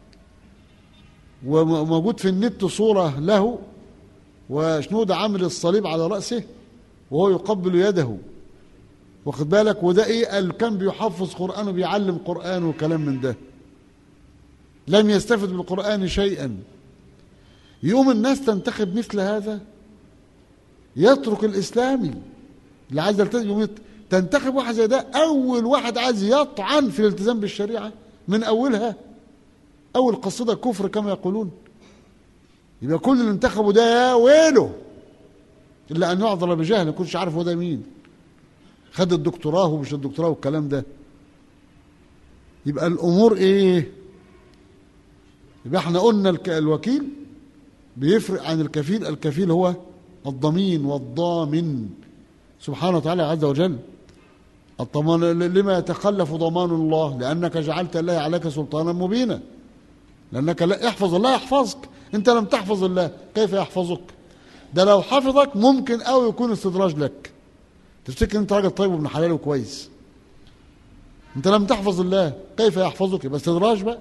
وموجود في النت صورة له وشنودة عامل الصليب على رأسه وهو يقبل يده، واخد بالك، وده إيه؟ كان بيحفظ قرآن وبيعلم قرآن وكلام من ده، لم يستفد بالقرآن شيئا. يقوم الناس تنتخب مثل هذا، يترك الإسلامي اللي عايز يلتزم، تنتخب واحد زي ده، أول واحد عايز يطعن في الالتزام بالشريعة من أولها، أول قصيدة كفر كما يقولون. يبقى كل اللي انتخبوا ده يا ويله، إلا أن يعذر بجهل، ما يكونش عارف هو ده مين، خد الدكتوراه ومش الدكتوراه والكلام ده. يبقى الأمور إيه؟ يبقى احنا قلنا الوكيل بيفرق عن الكفيل. الكفيل هو الضمين والضامن سبحانه وتعالى عز وجل. الضمان لما يتخلف ضمان الله؟ لأنك جعلت الله عليك سلطانا مبينا، لأنك لا احفظ الله يحفظك. أنت لم تحفظ الله كيف يحفظك؟ ده لو حفظك ممكن أو يكون استدراج لك، تفتكر أنت راجل طيب وابن حلال وكويس. أنت لم تحفظ الله كيف يحفظك؟ يبقى استدراج بقى.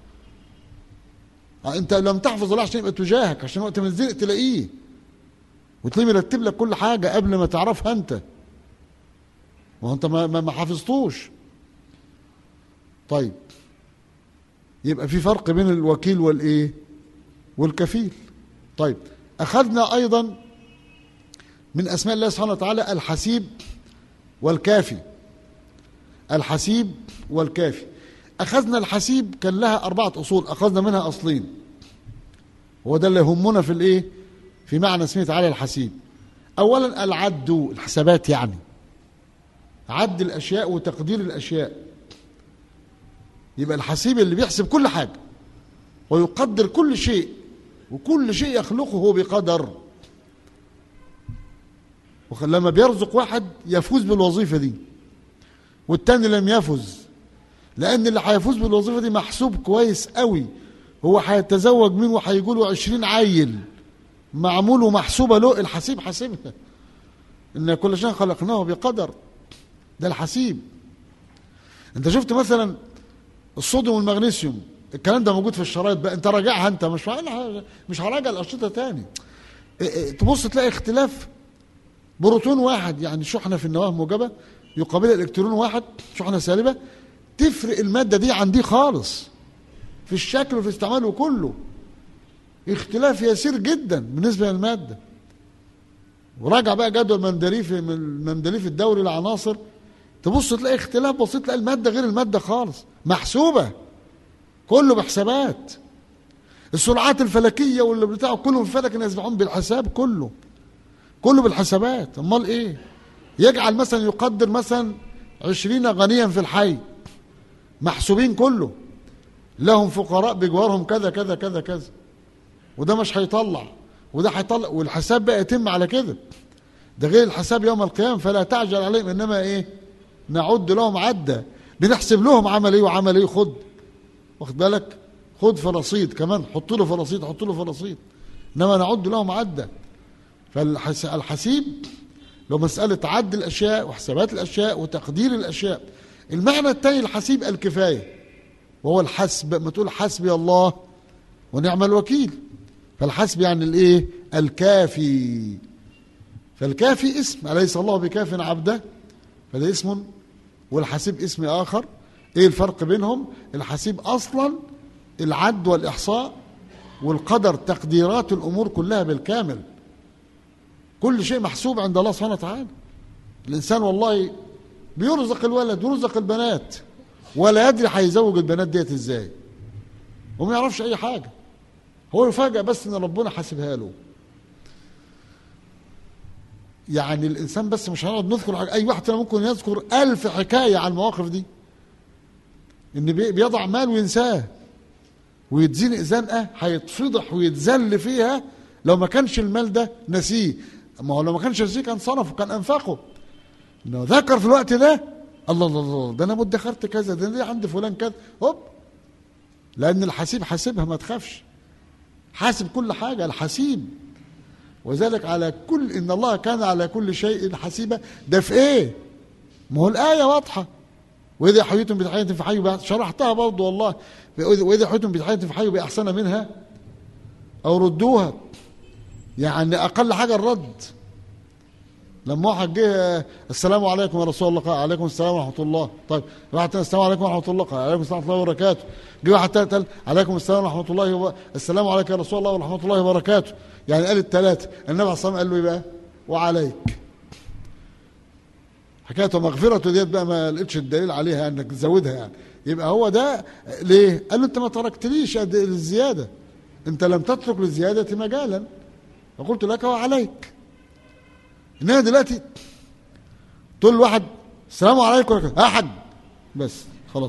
أنت لم تحفظ الله عشان يبقى تجاهك، عشان وقت ما تزنق تلاقيه وتلاقيه مرتب لك كل حاجة قبل ما تعرفها أنت، وأنت ما حفظتوش. طيب يبقى في فرق بين الوكيل والإيه؟ والكفيل. طيب أخذنا أيضا من أسماء الله سبحانه وتعالى الحسيب والكافي. الحسيب والكافي. أخذنا الحسيب كان لها 4 أصول، أخذنا منها أصلين، هو ده اللي يهمنا في الإيه؟ في معنى اسمه تعالى الحسيب. أولا العد، الحسابات، يعني عد الأشياء وتقدير الأشياء. يبقى الحسيب اللي بيحسب كل حاجة ويقدر كل شيء، وكل شيء يخلقه هو بقدر. ولما بيرزق واحد يفوز بالوظيفة دي والتاني لم يفوز، لأن اللي هيفوز بالوظيفة دي محسوب كويس قوي، هو هيتزوج مين وهيجوله 20 عيل معمول ومحسوبة له، الحسيب حاسبها، إن كل شيء خلقناه بقدر. ده الحسيب. انت شفت مثلا الصوديوم والمغنيسيوم، الكلام ده موجود في الشرايط بقى، انت راجعها، انت مش هراجع الأشرطة تاني. تبص تلاقي اختلاف بروتون واحد، يعني شحنة في النواة موجبة يقابلها الكترون واحد شحنة سالبة، تفرق المادة دي عن دي خالص في الشكل وفي استعماله كله، اختلاف يسير جدا بالنسبة للمادة. وراجع بقى جدول المندليف الدوري للعناصر، تبص تلاقي اختلاف بسيط، تلاقي المادة غير المادة خالص، محسوبة كله بحسابات. السرعات الفلكية واللي بتاعه كله في الفلك يسبحون بالحساب، كله بالحسابات. امال ايه؟ يجعل مثلا يقدر مثلا 20 غنيا في الحي، محسوبين كله، لهم فقراء بجوارهم كذا كذا كذا كذا، وده مش هيطلع وده هيطلع، والحساب بقى يتم على كده. ده غير الحساب يوم القيامة، فلا تعجل عليهم انما ايه؟ نعد لهم عدة، بنحسب لهم عمل ايه وعمل ايه. خد، واخد بالك، خد في رصيد كمان، حط له في رصيد، حط له في رصيد، انما نعد لهم عدة. فالحسيب لو مسألة عد الأشياء وحسابات الأشياء وتقدير الأشياء. المعنى الثاني الحسيب الكفاية، وهو الحسب. ما تقول حسبي الله ونعم الوكيل، فالحسب يعني الايه؟ الكافي. فالكافي اسم، أليس الله بكاف عبده، فده اسم، والحسيب اسم آخر. ايه الفرق بينهم؟ الحسيب أصلا العد والإحصاء والقدر، تقديرات الأمور كلها بالكامل، كل شيء محسوب عند الله سبحانه وتعالى. الإنسان والله بيرزق الولد ويرزق البنات ولا يدري هيزوج البنات ديت ازاي، وما يعرفش أي حاجة، هو يفاجأ بس إن ربنا حاسبها له. يعني الإنسان بس مش هنقعد نذكر حاجة. أي واحد ممكن يذكر 1000 حكاية عن المواقف دي، إن بيضع مال وينساه ويتزنق زنقة هيتفضح ويتذل فيها لو ما كانش المال ده نسيه. ما هو لو ما كانش نسيه كان صرفه، كان أنفقه. إنه ذكر في الوقت ده الله الله الله، ده أنا مدخرت كذا، ده أنا عند فلان كذا، هوب، لأن الحسيب حاسبها، ما تخافش، حاسب كل حاجة الحسيب. وذلك على كل، إن الله كان على كل شيء حسيبا. ده في إيه؟ ما هو الآية واضحة، وإذا حييتم بتحية فحيوا، شرحتها برضه والله، وإذا حييتم بتحية فحيوا بأحسن منها أو ردوها. يعني أقل حاجة الرد. لما واحد جه السلام عليكم يا رسول الله، قال عليكم السلام ورحمة الله. طيب واحد تاني السلام عليكم ورحمة الله، قال عليكم السلام ورحمة الله وبركاته. جه واحد تالت قال عليكم السلام ورحمة الله السلام عليكم يا رسول الله ورحمة الله وبركاته. يعني قال الثلاثة. النبي عليه الصلاة والسلام قال له إيه بقى؟ وعليك. حكايته مغفرته ديت بقى ما لقيتش الدليل عليها انك تزودها يعني. يبقى هو ده ليه؟ قال له انت ما تركتليش الزياده، انت لم تترك للزياده مجالا، فقلت لك وعليك. انما دلوقتي تقول لواحد السلام عليكم يا حاج، بس خلاص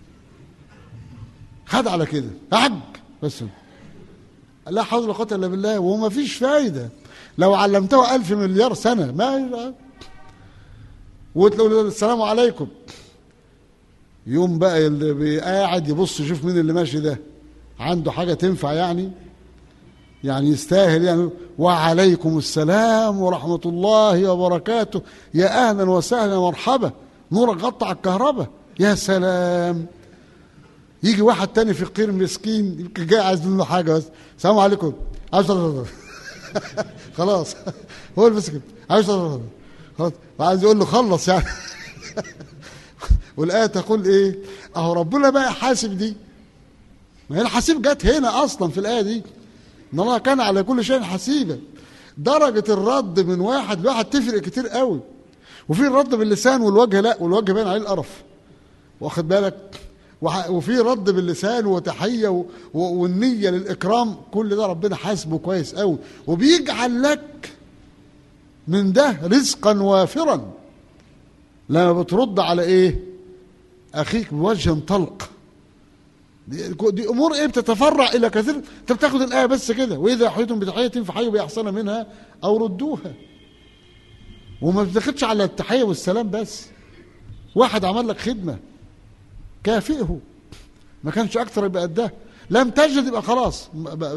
خد على كده يا حاج بس، لا حول ولا قوه الا بالله، وما فيش فايده. لو علمته 1000 مليار سنه ما، وتقول السلام عليكم، يوم بقى اللي قاعد يبص يشوف مين اللي ماشي ده عنده حاجة تنفع، يعني يستاهل يعني. وعليكم السلام ورحمة الله وبركاته، يا أهلا وسهلا مرحبا، نورك غطى الكهرباء، يا سلام. يجي واحد تاني فقير مسكين يمكن جاي عايز له حاجة بس، السلام عليكم، خلاص هو المسكين خلاص، وعايز يقول له خلص يعني. والآية تقول ايه؟ اهو ربنا بقى حاسب دي، ما هي الحسيب جت هنا اصلا في الآية دي، ان الله كان على كل شيء حسيبا. درجة الرد من واحد لواحد تفرق كتير قوي. وفي الرد باللسان والوجه لا، والوجه باين عليه القرف، واخد بالك، وفي رد باللسان وتحية والنية للإكرام، كل ده ربنا حاسبه كويس قوي، وبيجعل لك من ده رزقا وافرا لما بترد على ايه؟ اخيك بوجه طلق. دي امور ايه؟ بتتفرع الى كثير. انت بتاخد الايه بس كده، واذا حييتم بتحيه فحيوا باحسن منها او ردوها، وما بتاخدش على التحيه والسلام بس. واحد عمل لك خدمه كافئه، ما كانش اكتر يبقى قدها، لم تجد يبقى خلاص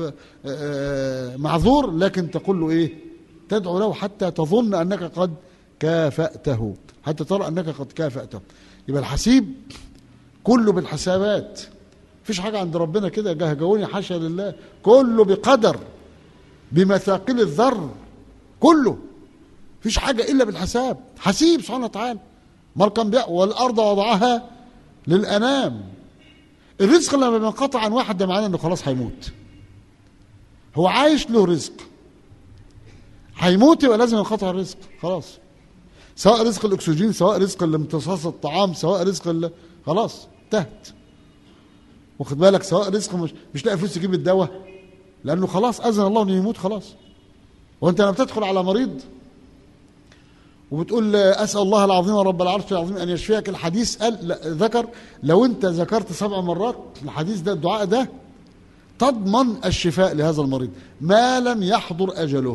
معذور، لكن تقول له ايه؟ تدعو له حتى تظن انك قد كافأته، حتى ترى انك قد كافأته. يبقى الحسيب كله بالحسابات، مفيش حاجه عند ربنا كده جهجوني حاشا لله، كله بقدر، بمثاقيل الذر، كله مفيش حاجه الا بالحساب. حسيب سبحانه وتعالى. والارض وضعها للانام. الرزق لما بينقطع عن واحد ده معناه انه خلاص هيموت. هو عايش له رزق، هيموت يبقى لازم ينقطع الرزق خلاص، سواء رزق الاكسجين، سواء رزق امتصاص الطعام، سواء رزق خلاص انتهت، واخد بالك، سواء رزق مش لاقي فلوس يجيب الدواء لانه خلاص اذن الله انه يموت خلاص. وانت لما تدخل على مريض وبتقول اسال الله العظيم رب العرش العظيم ان يشفيك، الحديث قال ذكر لو انت ذكرت 7 مرات الحديث ده، الدعاء ده، تضمن الشفاء لهذا المريض ما لم يحضر اجله.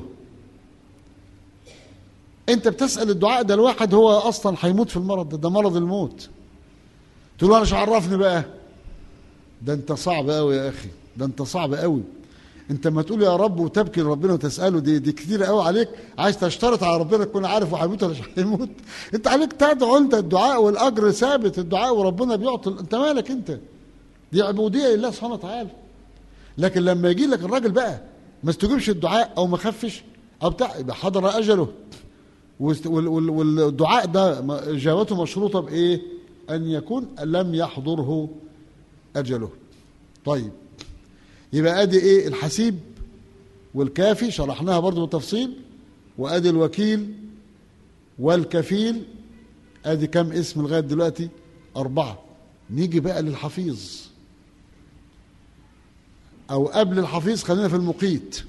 انت بتسال الدعاء ده الواحد هو اصلا هيموت في المرض ده مرض الموت، تقول له انا مش عرفني بقى، ده انت صعب قوي يا اخي، ده انت صعب قوي. انت ما تقول يا رب وتبكي لربنا وتساله، دي كتير قوي عليك، عايز تشترط على ربنا تكون عارف هيموت ولا مش هيموت. انت عليك تدعو، انت الدعاء والاجر ثابت، الدعاء وربنا بيعطي، انت مالك انت، دي عبوديه لله سبحانه وتعالى. لكن لما يجي لك الراجل بقى ما استجيبش الدعاء او ما خفش او بتاع، يبقى حضر اجله. والدعاء ده اجابته مشروطه بايه؟ ان يكون لم يحضره اجله. طيب يبقى ادي ايه؟ الحسيب والكافي شرحناها برضو بالتفصيل، وادي الوكيل والكفيل، ادي كم اسم لغايه دلوقتي؟ 4. نيجي بقى للحفيظ، او قبل الحفيظ خلينا في المقيت.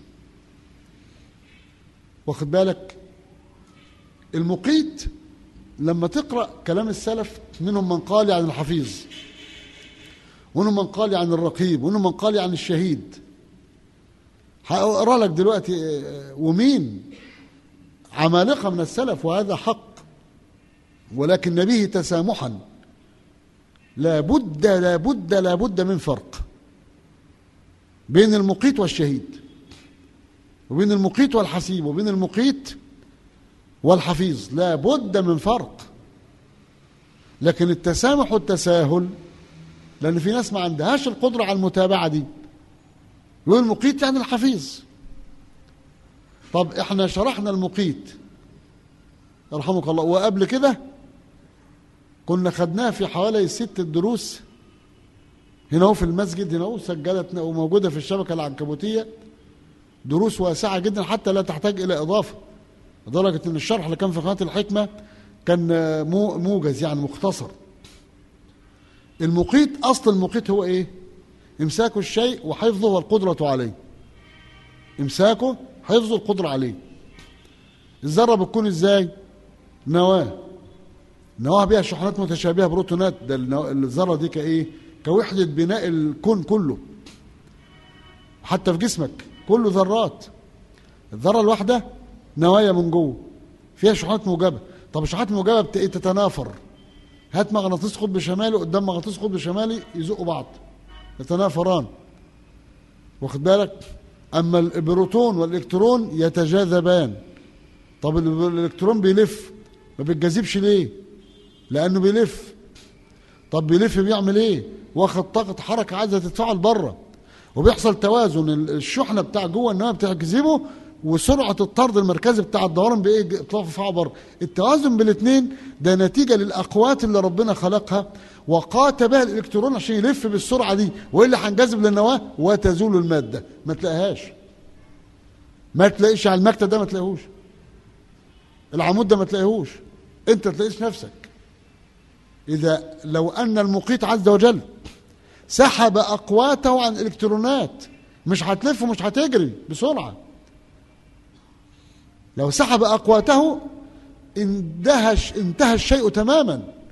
واخد بالك؟ المقيت لما تقرأ كلام السلف منهم من قال عن الحفيظ، ومنهم من قال عن الرقيب، ومنهم من قال عن الشهيد. هقرا لك دلوقتي ومين عمالقة من السلف، وهذا حق، ولكن به تسامحا. لابد من فرق بين المقيت والشهيد، وبين المقيت والحسيب، وبين المقيت والحفيظ، لابد من فرق. لكن التسامح والتساهل، لأن في ناس ما عندهاش القدرة على المتابعة دي، يقول المقيت يعني الحفيظ. طب احنا شرحنا المقيت يرحمك الله، وقبل كده كنا خدناه في حوالي 6 دروس هنا في المسجد، هنا سجلت وموجودة في الشبكة العنكبوتية، دروس واسعة جدا حتى لا تحتاج إلى إضافة، لدرجة إن الشرح اللي كان في قناة الحكمة كان موجز يعني مختصر. المقيت، أصل المقيت هو إيه؟ إمساك الشيء وحفظه والقدرة عليه. إمساكه، حفظه، القدرة عليه. الذرة بتكون إزاي؟ نواة بها شحنات متشابهة بروتونات. ده الذرة دي كإيه؟ كوحدة بناء الكون كله، حتى في جسمك كله ذرات. الذرة الواحدة نوايا من جوه فيها شحنات موجبة. طب الشحنات الموجبة تتنافر، هات مغناطيس قطب شمالي قدام مغناطيس قطب شمالي يزقوا بعض، يتنافران. واخد بالك؟ أما البروتون والإلكترون يتجاذبان. طب الإلكترون بيلف، ما بيتجاذبش ليه؟ لأنه بيلف. طب بيلف بيعمل إيه؟ واخد طاقة حركة عايزة تتفاعل بره، وبيحصل توازن. الشحنة بتاع جوه النواة بتجذبه، وسرعة الطرد المركزي بتاع الدوران بيطلع بره. التوازن بالاثنين ده نتيجة للأقوات اللي ربنا خلقها وقات بها الإلكترون عشان يلف بالسرعة دي، وإلا هنجذب للنواة وتزول المادة. ما تلاقيهاش، ما تلاقيش على المكتب ده، ما تلاقيهوش العمود ده، ما تلاقيهوش، أنت تلاقيش نفسك. إذا لو أن المقيت عز وجل سحب أقواته عن الإلكترونات، مش هتلف ومش هتجري بسرعة. لو سحب أقواته انتهى الشيء تماما.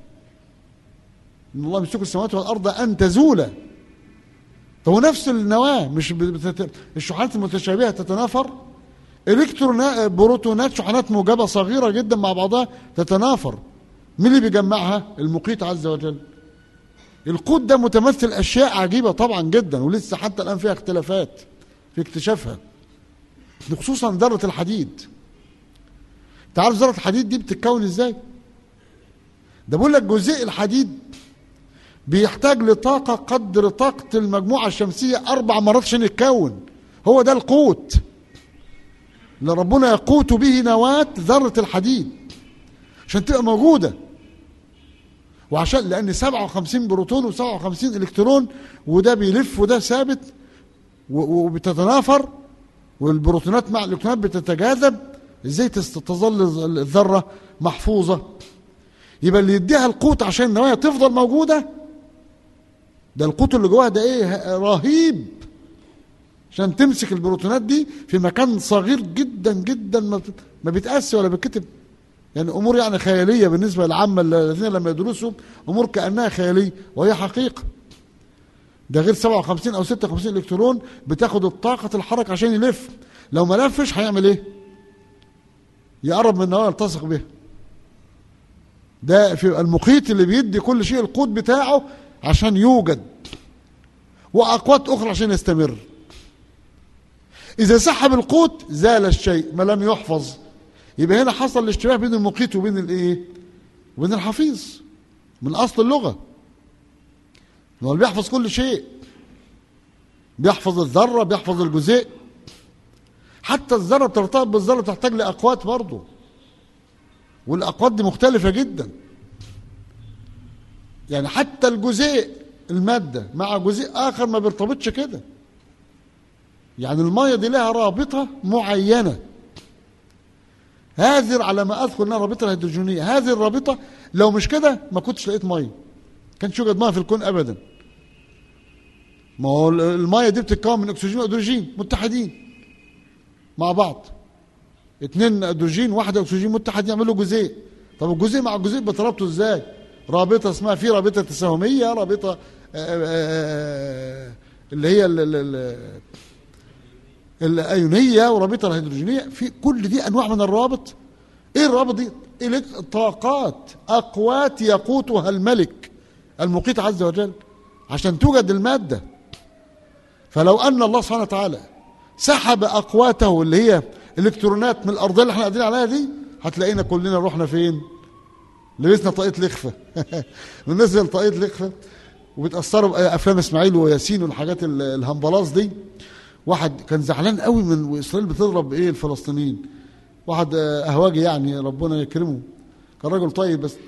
إن الله يمسك السماوات والأرض أن تزولا. فهو نفس النواة، مش الشحنات المتشابهة تتنافر. إلكترونات، بروتونات، شحنات موجبة صغيرة جدا مع بعضها تتنافر. مين اللي بيجمعها؟ المقيت عز وجل. القوت ده متمثل أشياء عجيبة طبعا جدا، ولسه حتى الآن فيها اختلافات في اكتشافها، خصوصا ذرة الحديد. تعرف ذرة الحديد دي بتتكون ازاي؟ ده بقول لك جزيء الحديد بيحتاج لطاقة قدر طاقة المجموعة الشمسية 4 مرات عشان يتكون. هو ده القوت اللي ربنا يقوت به نواة ذرة الحديد عشان تبقى موجودة. وعشان لأن 57 بروتون و57 إلكترون، وده بيلف وده ثابت وبتتنافر، والبروتونات مع الإلكترونات بتتجاذب. ازاي تظل الذرة محفوظة؟ يبقى اللي يديها القوت عشان النوايا تفضل موجودة، ده القوت اللي جواها ده ايه؟ رهيب، عشان تمسك البروتونات دي في مكان صغير جدا جدا، ما بيتقاس ولا بيتكتب. يعني امور يعني خيالية بالنسبة للعامة الذين لما يدرسوا امور كأنها خيالية وهي حقيقة. ده غير 57 او 56 الكترون بتاخد الطاقة الحركة عشان يلف. لو ما لفش هيعمل ايه؟ يقرب من النواة يلتصق بها. ده في المقيت اللي بيدي كل شيء القوت بتاعه عشان يوجد، وأقوات أخرى عشان يستمر. إذا سحب القوت زال الشيء ما لم يحفظ. يبقى هنا حصل الاشتباه بين المقيت وبين الايه؟ وبين الحفيظ من أصل اللغة. هو اللي بيحفظ كل شيء، بيحفظ الذرة، بيحفظ الجزيء، حتى الذرة بترتبط بالذرة تحتاج لأقوات برضه، والأقوات دي مختلفة جدا. يعني حتى الجزيء المادة مع جزيء آخر ما بيرتبطش كده. يعني المية دي لها رابطة معينة، هذه على ما أذكر أنها رابطة الهيدروجينية. هذه الرابطة لو مش كده ما كنتش لقيت مية، كانش يوجد مية في الكون أبدا. ما هو المية دي بتتكون من أكسجين وهيدروجين متحدين مع بعض، 2 هيدروجين 1 أكسجين متحدين يعملوا جزيء. طب الجزيء مع الجزيء بترابطه ازاي؟ رابطة اسمها، في رابطة تساهمية، رابطة اللي هي الأيونية، ورابطة الهيدروجينية. في كل دي أنواع من الروابط. إيه الروابط دي؟ طاقات، أقوات يقوتها الملك المقيت عز وجل عشان توجد المادة. فلو أن الله سبحانه وتعالى سحب أقواته اللي هي الإلكترونات من الأرضية اللي احنا قاعدين عليها دي، هتلاقينا كلنا رحنا فين؟ لبسنا طاقية لخفة. بالنسبة لطاقية لخفة وبتأثروا بأفلام إسماعيل وياسين والحاجات الهمبلاص دي. واحد كان زعلان قوي من وإسرائيل بتضرب إيه الفلسطينيين، واحد أهواجي يعني ربنا يكرمه، كان راجل طيب بس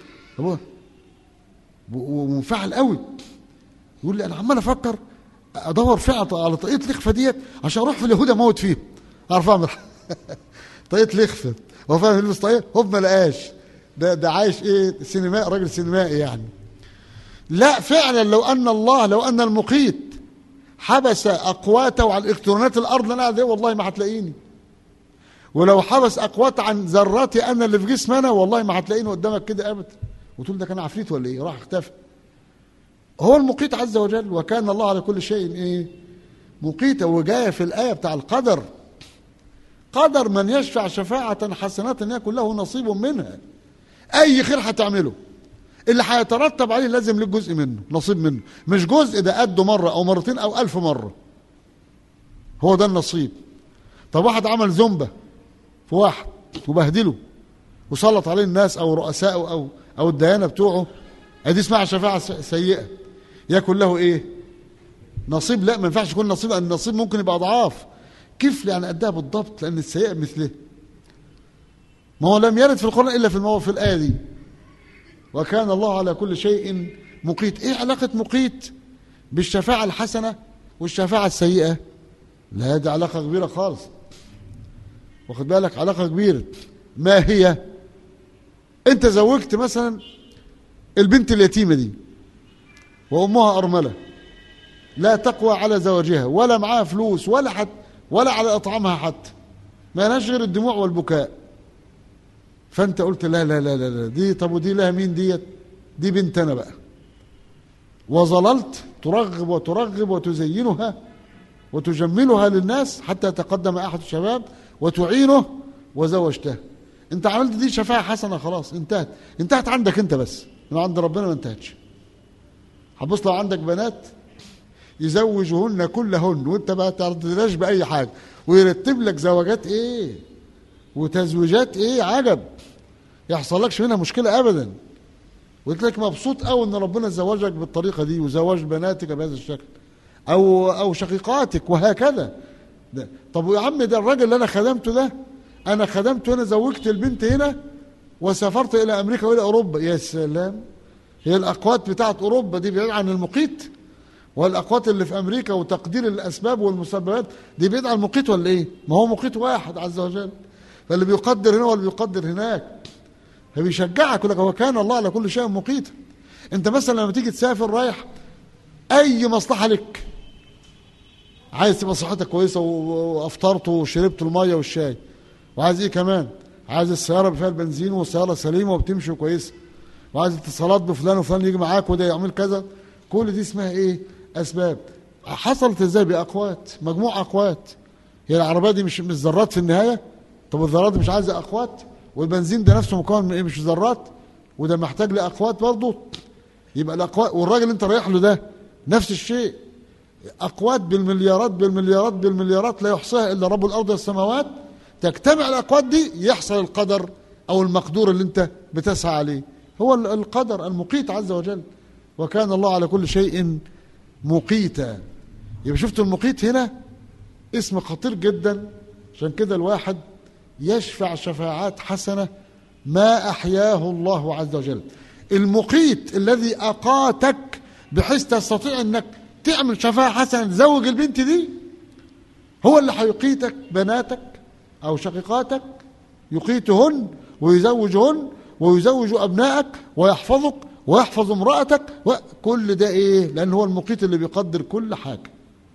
ومنفعل قوي. يقول لي أنا عمال أفكر أدور فعلا على طاقية لخفة ديت عشان أروح في اليهود أموت فيهم، أعرف أعمل طاقية لخفة. هو فاهم يلبس طاقية، هو ما لقاش. ده عايش ايه سينمائي، راجل سينمائي يعني. لا فعلا لو ان المقيت حبس اقواته عن الكترونات الارض اللي انا قاعد والله ما هتلاقيني. ولو حبس اقواته عن ذراتي انا اللي في جسمي انا والله ما هتلاقيني قدامك كده ابدا. وتقول ده كان عفريت ولا ايه؟ راح اختفى. هو المقيت عز وجل، وكان الله على كل شيء ايه؟ مقيتا. وجايه في الايه بتاع القدر، قدر من يشفع شفاعة حسنة يكن له نصيب منها. أي خير هتعمله اللي هيترتب عليه لازم لك جزء منه، نصيب منه، مش جزء ده قده مرة أو مرتين أو 1000 مرة. هو ده النصيب. طب واحد عمل زنبة في واحد وبهدله وسلط عليه الناس أو رؤساءه أو الديانة بتوعه، دي اسمها شفاعة سيئة، يكن له إيه؟ نصيب. لا ما ينفعش يكون نصيب، لأن النصيب ممكن يبقى أضعاف. كيف يعني قدها بالضبط؟ لأن السيئة مثله. ما هو لم يرد في القرآن إلا في الآية دي. وكان الله على كل شيء مقيت. إيه علاقة مقيت بالشفاعة الحسنة والشفاعة السيئة؟ لا دي علاقة كبيرة خالص، واخد بالك؟ علاقة كبيرة. ما هي؟ أنت زوجت مثلا البنت اليتيمة دي وأمها أرملة، لا تقوى على زواجها ولا معاها فلوس ولا على إطعامها حتى، ما لهاش غير الدموع والبكاء. فأنت قلت لا لا لا لا دي، طب ودي لها مين ديت؟ دي بنت أنا بقى. وظللت ترغب وترغب وتزينها وتجملها للناس حتى يتقدم أحد الشباب وتعينه وزوجته. أنت عملت دي شفاعة حسنة، خلاص انتهت عندك أنت بس، من عند ربنا ما انتهتش. هتبص لو عندك بنات يزوجهن كلهن وانت ما ترضيناش بأي حاجة، ويرتب لك زواجات ايه وتزويجات ايه عجب، يحصل لكش منها مشكلة ابدا، وتلاقيك مبسوط قوي ان ربنا زوجك بالطريقة دي وزوج بناتك بهذا الشكل او شقيقاتك وهكذا. ده طب يا عم، ده الراجل اللي انا خدمته ده، انا خدمته هنا، زوجت البنت هنا وسافرت الى امريكا والى اوروبا. يا سلام، هي الاقوات بتاعت اوروبا دي بعيد عن المقيت؟ والاقوات اللي في امريكا وتقدير الاسباب والمسببات دي بعيد عن المقيت ولا ايه؟ ما هو مقيت واحد عز وجل، فاللي بيقدر هنا واللي بيقدر هناك. فبيشجعك يقول لك هو كان الله على كل شيء مقيتا. انت مثلا لما تيجي تسافر رايح اي مصلحه لك، عايز تبقى صحتك كويسه وافطرت وشربت الميه والشاي، وعايز ايه كمان؟ عايز السياره فيها البنزين والسياره سليمه وبتمشي كويسه، وعايز اتصالات بفلان وفلان يجي معاك وده يعمل كذا. كل دي اسمها ايه؟ اسباب. حصلت ازاي؟ باقوات، مجموع اقوات. هي العربيه دي مش ذرات في النهايه؟ طب الذرات دي مش عايزه اقوات؟ والبنزين ده نفسه مكون من ايه؟ مش ذرات؟ وده محتاج لاقوات برضه. يبقى الاقوات، والراجل اللي انت رايح له ده نفس الشيء، اقوات بالمليارات بالمليارات بالمليارات لا يحصيها الا رب الارض والسماوات. تجتمع الاقوات دي يحصل القدر او المقدور اللي انت بتسعى عليه، هو القدر المقيت عز وجل. وكان الله على كل شيء مقيتا. يبقى شفتوا المقيت هنا اسم خطير جدا، عشان كده الواحد يشفع شفاعات حسنة ما أحياه الله عز وجل. المقيت الذي أقاتك بحيث تستطيع أنك تعمل شفاعة حسنة تزوج البنت دي، هو اللي هيقيتك بناتك أو شقيقاتك، يقيتهن ويزوجهن ويزوج أبنائك ويحفظك ويحفظ امرأتك، وكل ده إيه؟ لأن هو المقيت اللي بيقدر كل حاجة.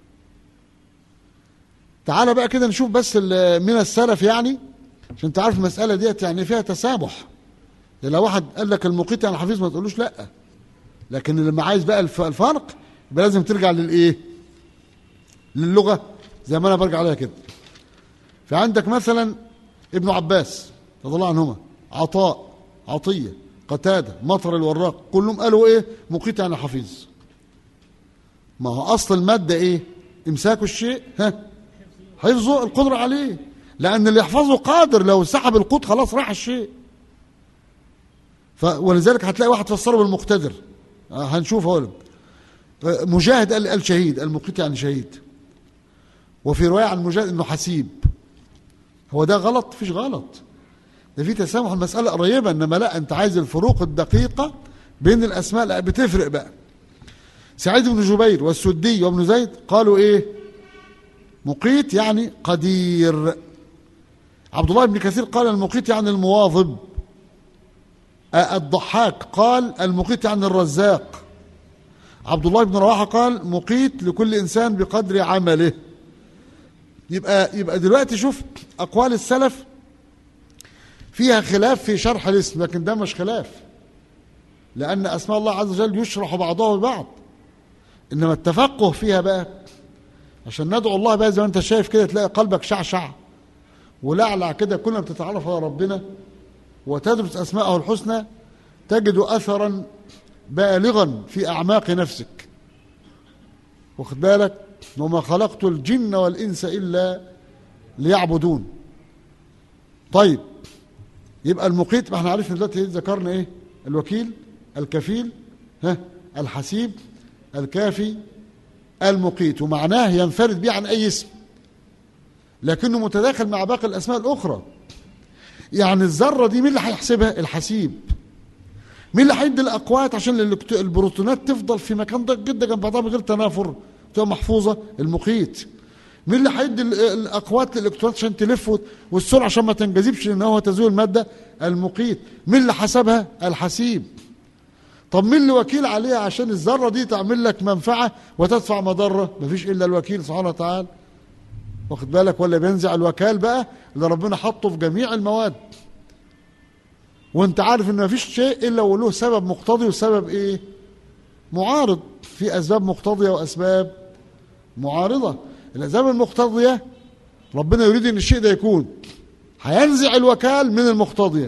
تعال بقى كده نشوف بس من السلف، يعني عشان تعرف المسألة ديت يعني فيها تسامح. لو واحد قال لك المقيت يعني حفيظ ما تقولوش لا، لكن لما عايز بقى الفرق يبقى لازم ترجع للإيه؟ للغة زي ما أنا برجع عليها كده. فعندك مثلا ابن عباس رضي الله عنهما، عطاء، عطية، قتادة، مطر الوراق، كلهم قالوا ايه؟ مقيت يعني حفيظ. ما هو اصل المادة ايه؟ امساك الشيء، حفظه، القدرة عليه، لان اللي يحفظه قادر، لو سحب القوت خلاص راح الشيء. ولذلك هتلاقي واحد فسره بالمقتدر، هنشوف هو. مجاهد قال شهيد، المقيت يعني شهيد. وفي رواية عن مجاهد انه حسيب. هو ده غلط؟ مفيش غلط، ده في تسامح، المسألة قريبة. انما لا، انت عايز الفروق الدقيقة بين الاسماء، لا بتفرق بقى. سعيد بن جبير والسدي وابن زيد قالوا ايه؟ مقيت يعني قدير. عبد الله بن كثير قال المقيت يعني المواظب. الضحاك قال المقيت يعني الرزاق. عبد الله بن رواحة قال مقيت لكل انسان بقدر عمله. يبقى دلوقتي شوف اقوال السلف فيها خلاف في شرح الاسم، لكن ده مش خلاف، لأن أسماء الله عز وجل يشرح بعضها ببعض. إنما التفقه فيها بقى عشان ندعو الله بقى زي ما أنت شايف كده، تلاقي قلبك شعشع ولعلع كده كل ما بتتعرف على ربنا وتدرس أسماءه الحسنى، تجد أثرا بالغا في أعماق نفسك. واخد بالك؟ وما خلقت الجن والإنس إلا ليعبدون. طيب، يبقى المقيت، ما احنا عرفنا دلوقتي ذكرنا ايه؟ الوكيل، الكفيل، الحسيب، الكافي، المقيت، ومعناه ينفرد به عن اي اسم، لكنه متداخل مع باقي الاسماء الاخرى. يعني الذره دي مين اللي هيحسبها؟ الحسيب. مين اللي هيدي الاقوات عشان البروتونات تفضل في مكان ضيق جدا جنب بعضها من غير تنافر تبقى محفوظه؟ المقيت. مين اللي هيدي الاقوات للالكترونات عشان تلف والسرعه عشان ما تنجذبش لان هو تزويل الماده؟ المقيت. مين اللي حسبها؟ الحسيب. طب مين اللي وكيل عليها عشان الذره دي تعمل لك منفعه وتدفع مضره؟ مفيش الا الوكيل سبحانه وتعالى. واخد بالك؟ ولا بينزع الوكال بقى اللي ربنا حطه في جميع المواد، وانت عارف ان مفيش شيء الا وله سبب مقتضي وسبب ايه؟ معارض. في اسباب مقتضيه واسباب معارضه. الاسباب المقتضيه ربنا يريد ان الشيء ده يكون، هينزع الوكال من المقتضيه،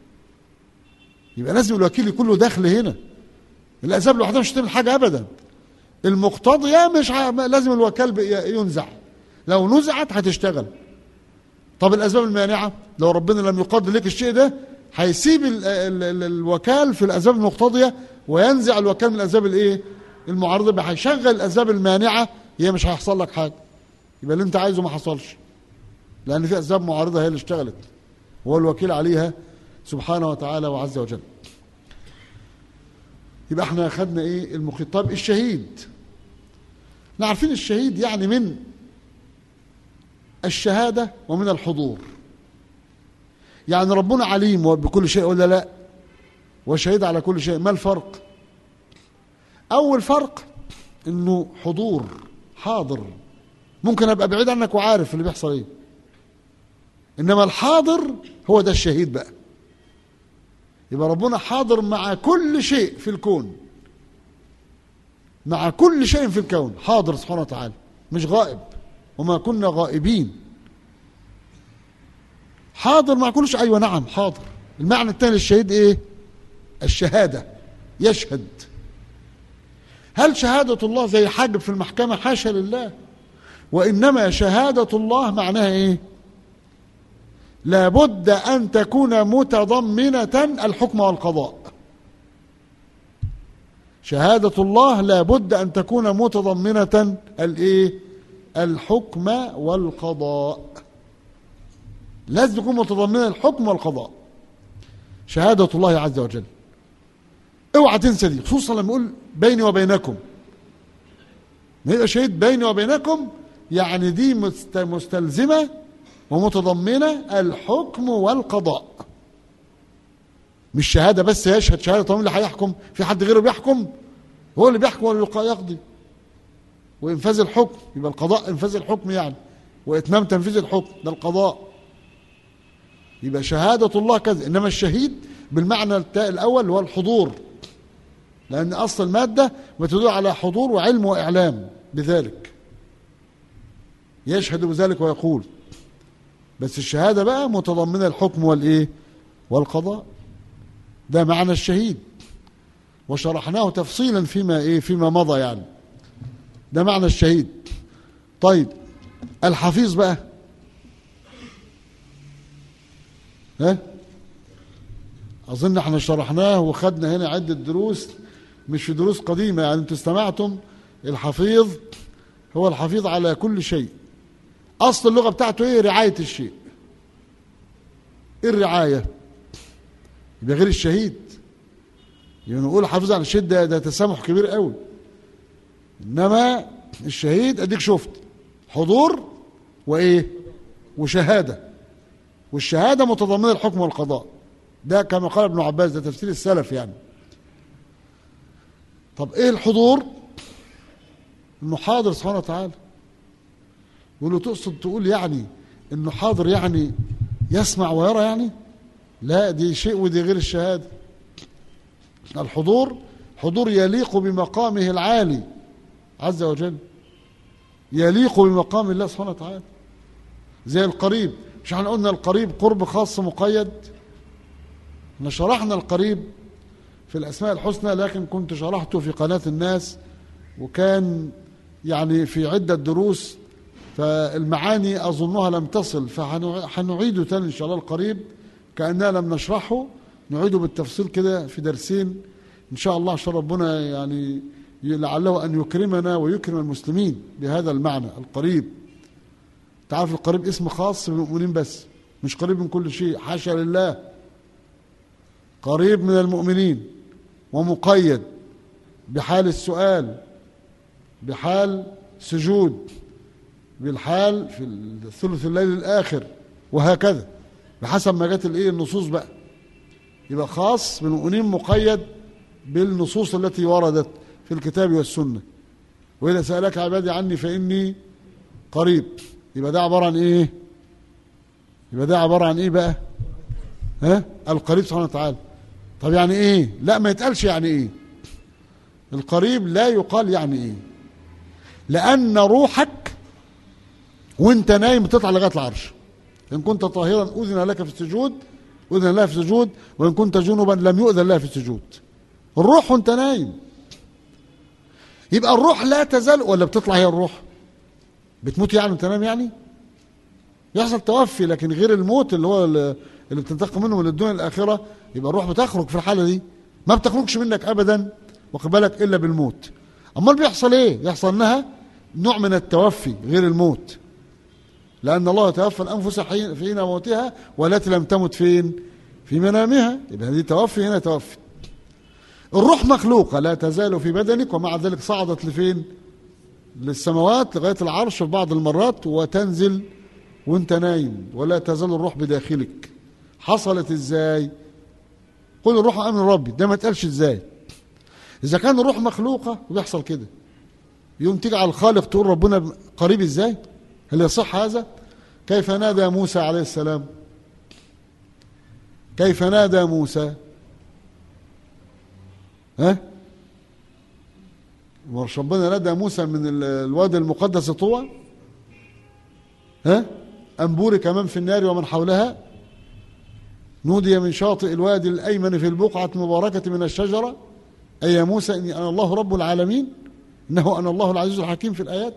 يبقى لازم الوكيل يكون له دخل هنا. الاسباب لوحدها مش هتعمل حاجه ابدا. المقتضيه مش لازم الوكال ينزع، لو نزعت هتشتغل. طب الاسباب المانعه، لو ربنا لم يقدر لك الشيء ده هيسيب الوكال في الاسباب المقتضيه وينزع الوكال من الاسباب الايه؟ المعارضه، يبقى هيشغل الاسباب المانعه، هي مش هيحصل لك حاجه، يبقى اللي انت عايزه ما حصلش، لان في اسباب معارضه هي اللي اشتغلت، هو الوكيل عليها سبحانه وتعالى وعز وجل. يبقى احنا اخذنا ايه؟ المقيت. طب الشهيد، احنا عارفين الشهيد يعني من الشهاده ومن الحضور. يعني ربنا عليم بكل شيء ولا لا؟ وشهيد على كل شيء. ما الفرق؟ اول فرق انه حضور، حاضر، ممكن ابقى بعيد عنك وعارف اللي بيحصل ايه، انما الحاضر هو ده الشهيد بقى. يبقى ربنا حاضر مع كل شيء في الكون، مع كل شيء في الكون حاضر سبحانه وتعالى، مش غائب، وما كنا غائبين. حاضر مع كل شيء، ايوه نعم حاضر. المعنى الثاني للشهيد ايه؟ الشهاده، يشهد. هل شهاده الله زي حاجب في المحكمه؟ حاشا لله، وانما شهاده الله معناها ايه؟ لابد ان تكون متضمنه الحكم والقضاء. شهاده الله لابد ان تكون متضمنه الايه؟ الحكم والقضاء. لازم تكون متضمنة الحكم والقضاء. شهادة الله عز وجل، اوعى تنسى دي، خصوصا لما يقول بيني وبينكم. ما يبقى شهيد بيني وبينكم، يعني دي مستلزمة ومتضمنة الحكم والقضاء. مش شهادة بس يشهد شهادة، طب اللي هيحكم؟ في حد غيره بيحكم؟ هو اللي بيحكم واللي يقضي. وإنفاذ الحكم يبقى القضاء، إنفاذ الحكم يعني، وإتمام تنفيذ الحكم ده القضاء. يبقى شهادة الله كذا. إنما الشهيد بالمعنى الأول اللي هو الحضور، لأن أصل المادة بتدل على حضور وعلم وإعلام بذلك، يشهد بذلك ويقول. بس الشهادة بقى متضمنة الحكم والإيه؟ والقضاء. ده معنى الشهيد، وشرحناه تفصيلا فيما مضى يعني. ده معنى الشهيد. طيب الحفيظ بقى، أظن احنا شرحناه وخدنا هنا عدة دروس، مش في دروس قديمة يعني، انتوا استمعتم. الحفيظ هو الحفيظ على كل شيء. أصل اللغة بتاعته ايه؟ رعاية الشيء. ايه الرعاية؟ يبقى غير الشهيد. يعني نقول حافظ على الشيء ده تسامح كبير قوي. إنما الشهيد أديك شفت حضور وإيه؟ وشهادة. والشهادة متضمنة الحكم والقضاء. ده كما قال ابن عباس، ده تفسير السلف يعني. طب إيه الحضور؟ إنه حاضر سبحانه وتعالى. يقول له تقصد تقول يعني إنه حاضر يعني يسمع ويرى يعني؟ لا، دي شيء ودي غير الشهادة. الحضور حضور يليق بمقامه العالي عز وجل، يليق بمقام الله سبحانه وتعالى. زي القريب، مش احنا قلنا القريب قرب خاص مقيد؟ احنا شرحنا القريب في الأسماء الحسنى، لكن كنت شرحته في قناة الناس وكان يعني في عدة دروس، فالمعاني أظنها لم تصل، فهنعيده تاني إن شاء الله. القريب كأننا لم نشرحه، نعيده بالتفصيل كده في درسين إن شاء الله، عشان ربنا يعني لعله أن يكرمنا ويكرم المسلمين بهذا المعنى. القريب، تعرف القريب اسم خاص بالمؤمنين بس، مش قريب من كل شيء، حاشا لله. قريب من المؤمنين ومقيد بحال السؤال، بحال سجود، بالحال في الثلث الليل الآخر، وهكذا بحسب ما جت النصوص بقى. يبقى خاص بالمؤمنين، مقيد بالنصوص التي وردت في الكتاب والسنة. وإذا سألك عبادي عني فإني قريب. يبقى ده عبارة عن إيه؟ يبقى ده عبارة عن إيه بقى؟ القريب سبحانه وتعالى. طب يعني إيه؟ لا، ما يتقالش يعني إيه. القريب لا يقال يعني إيه، لأن روحك وانت نايم بتطلع لغاية العرش. إن كنت طاهرا أذن لك في السجود، أذن لها في السجود، وإن كنت جنبا لم يؤذن لها في السجود. الروح وانت نايم. يبقى الروح لا تزال، ولا بتطلع هي الروح؟ بتموت يعني وانت نايم يعني؟ يحصل توفي، لكن غير الموت اللي هو اللي بتنتقل منه من الدنيا الآخرة. يبقى الروح بتخرج في الحالة دي، ما بتخرجش منك أبدا واخد بالك إلا بالموت. أمال بيحصل إيه؟ يحصل إنها نوع من التوفي غير الموت، لأن الله يتوفى الأنفس حين موتها والتي لم تمت فين؟ في منامها. يبقى دي توفي، هنا توفي. الروح مخلوقة لا تزال في بدنك، ومع ذلك صعدت لفين؟ للسماوات لغاية العرش في بعض المرات، وتنزل وانت نايم، ولا تزال الروح بداخلك. حصلت ازاي؟ قل الروح امن ربي، ده ما تقالش ازاي. اذا كان الروح مخلوقة وبيحصل كده، يوم تيجي على الخالق تقول ربنا قريب ازاي؟ هل يصح هذا؟ كيف نادى موسى عليه السلام؟ كيف نادى موسى؟ مش ربنا نادى موسى من الوادي المقدس طوى؟ أن بورك من في النار ومن حولها، نودي من شاطئ الوادي الأيمن في البقعة المباركة من الشجرة أي يا موسى إني أنا الله رب العالمين إنه أنا الله العزيز الحكيم في الآيات.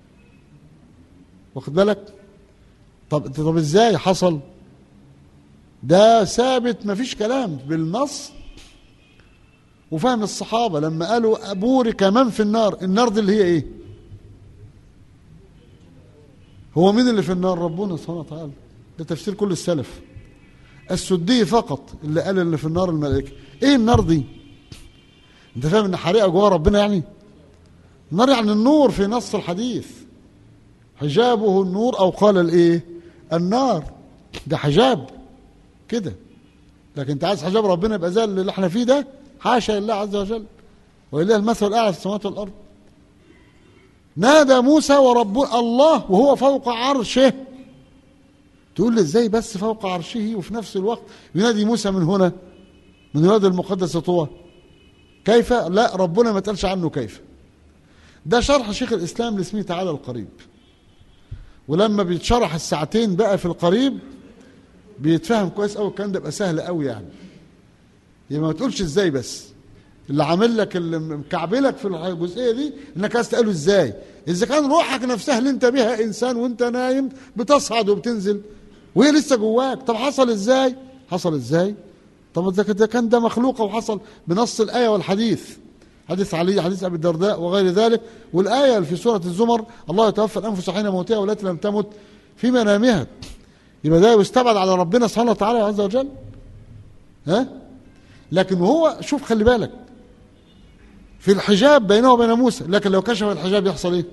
واخد بالك؟ طب إزاي حصل؟ ده ثابت، مفيش كلام، بالنص وفهم الصحابة لما قالوا أبورك من في النار. النار دي اللي هي إيه؟ هو مين اللي في النار؟ ربنا سبحانه وتعالى. ده تفسير كل السلف. السدي فقط اللي قال ان في النار الملائكة. ايه النار دي؟ انت فاهم ان حريقة جوه ربنا يعني؟ النار يعني النور في نص الحديث، حجابه النور او قال الايه النار، ده حجاب كده. لكن انت عايز حجاب ربنا يبقى زي اللي احنا فيه ده؟ حاشا لله عز وجل، ولله المثل الاعلى في السماوات والارض. نادى موسى ورب الله وهو فوق عرشه. تقول لي ازاي بس فوق عرشه وفي نفس الوقت ينادي موسى من هنا من الوادي المقدس طوى؟ كيف؟ لا، ربنا ما تقالش عنه كيف. ده شرح شيخ الاسلام لاسمه تعالى القريب، ولما بيتشرح الساعتين بقى في القريب بيتفهم كويس قوي الكلام ده، يبقى سهل قوي يعني. يبقى ما تقولش ازاي بس، اللي عامل لك اللي مكعبلك في الجزئيه دي انك عايز تقاله ازاي. اذا كان روحك نفسها اللي انت بيها انسان وانت نايم بتصعد وبتنزل وهي لسه جواك، طب حصل ازاي؟ حصل ازاي؟ طب ده كان ده مخلوقه وحصل بنص الايه والحديث، حديث علي، حديث ابي الدرداء وغير ذلك، والايه في سوره الزمر الله يتوفى الانفس حين موتها والتي لم تمت في منامها. يبقى ده يستبعد على ربنا سبحانه وتعالى عز وجل. ها؟ لكن هو شوف خلي بالك في الحجاب بينه وبين موسى، لكن لو كشف الحجاب يحصل ايه؟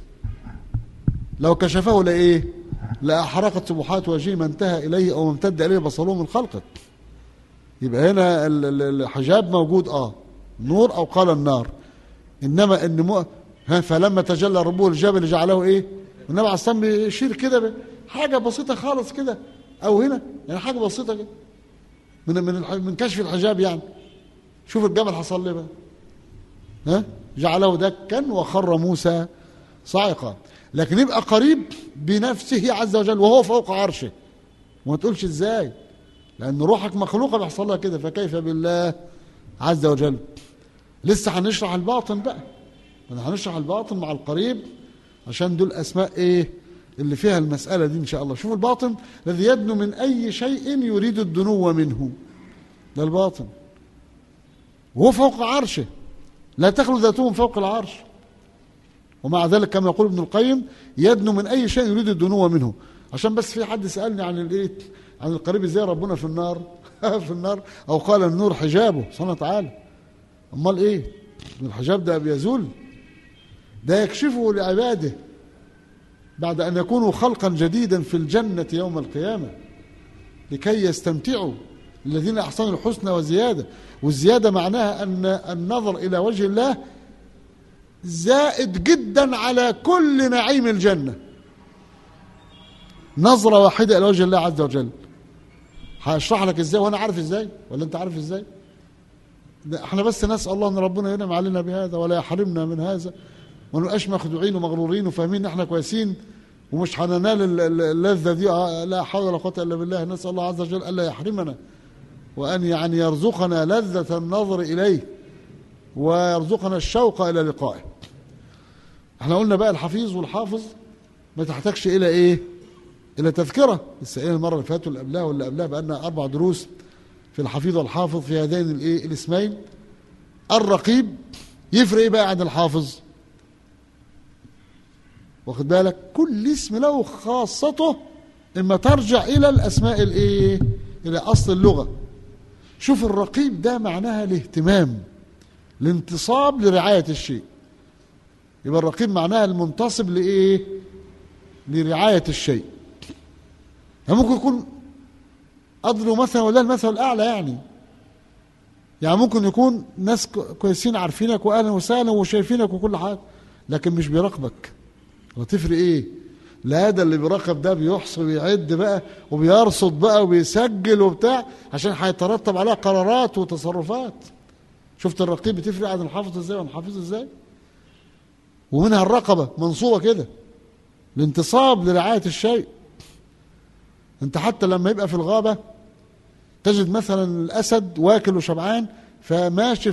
لو كشفه لايه؟ لاحرقت سبحات وجهه ما انتهى اليه او ما امتد اليه بصره من خلقه. يبقى هنا الحجاب موجود نور او قال النار. انما ان فلما تجلى ربه الجبل جعله ايه؟ النبي عليه الصلاه والسلام بيشير كده حاجه بسيطه خالص كده، او هنا يعني حاجه بسيطه كده من كشف الحجاب يعني. شوف الجبل حصل ليه بقى؟ جعله دكا وخر موسى صاعقا. لكن يبقى قريب بنفسه عز وجل وهو فوق عرشه، وما تقولش ازاي، لان روحك مخلوقه بيحصل لها كده، فكيف بالله عز وجل. لسه هنشرح الباطن بقى، هنشرح الباطن مع القريب عشان دول اسماء ايه اللي فيها المساله دي ان شاء الله. شوف الباطن الذي يدنو من اي شيء يريد الدنو منه، ده الباطن وهو فوق عرشه، لا تخلو ذاته من فوق العرش. ومع ذلك كما يقول ابن القيم يدنو من اي شيء يريد الدنو منه. عشان بس في حد سالني عن الايه، عن القريب ازاي ربنا في النار في النار، او قال النور حجابه سبحانه وتعالى. امال ايه الحجاب ده؟ بيزول، ده يكشفه لعباده بعد ان يكونوا خلقا جديدا في الجنه يوم القيامه لكي يستمتعوا الذين احسنوا الحسنى وزياده. والزياده معناها ان النظر الى وجه الله زائد جدا على كل نعيم الجنه. نظره واحده الى وجه الله عز وجل. هشرح لك ازاي وانا عارف ازاي، ولا انت عارف ازاي؟ احنا بس نسال الله ان ربنا ينعم علينا بهذا ولا يحرمنا من هذا، وما نبقاش مخدوعين ومغرورين وفاهمين ان احنا كويسين ومش هننال اللذه دي. لا حول ولا قوه الا بالله. نسال الله عز وجل الا يحرمنا، وان يعني يرزقنا لذه النظر اليه ويرزقنا الشوق الى لقائه. احنا قلنا بقى الحفيظ والحافظ ما تحتاجش الى ايه؟ الى تذكره. لسه قايلين المره اللي فاتت واللي قبلها واللي قبلها بقى لنا 4 دروس في الحفيظ والحافظ في هذين الايه الاسمين. الرقيب يفرق ايه بقى عن الحافظ؟ واخد بالك؟ كل اسم له خاصته اما ترجع الى الاسماء الايه؟ الى اصل اللغه. شوف الرقيب ده معناها الاهتمام، الانتصاب لرعايه الشيء. يبقى الرقيب معناها المنتصب لايه؟ لرعايه الشيء. يعني ممكن يكون أضرب مثلا ولا المثل الأعلى يعني ممكن يكون ناس كويسين عارفينك وأهلا وسهلا وشايفينك وكل حاجة، لكن مش بيراقبك. وتفرق إيه؟ لا، ده اللي بيراقب ده بيحصي ويعد بقى وبيرصد بقى وبيسجل وبتاع عشان هيترتب عليها قرارات وتصرفات. شفت الرقيب بتفرق عن الحافظ ازاي والحافظ ازاي؟ ومنها الرقبة منصوبة كده، الانتصاب لرعاية الشيء. انت حتى لما يبقى في الغابة تجد مثلا الأسد واكل وشبعان فماشي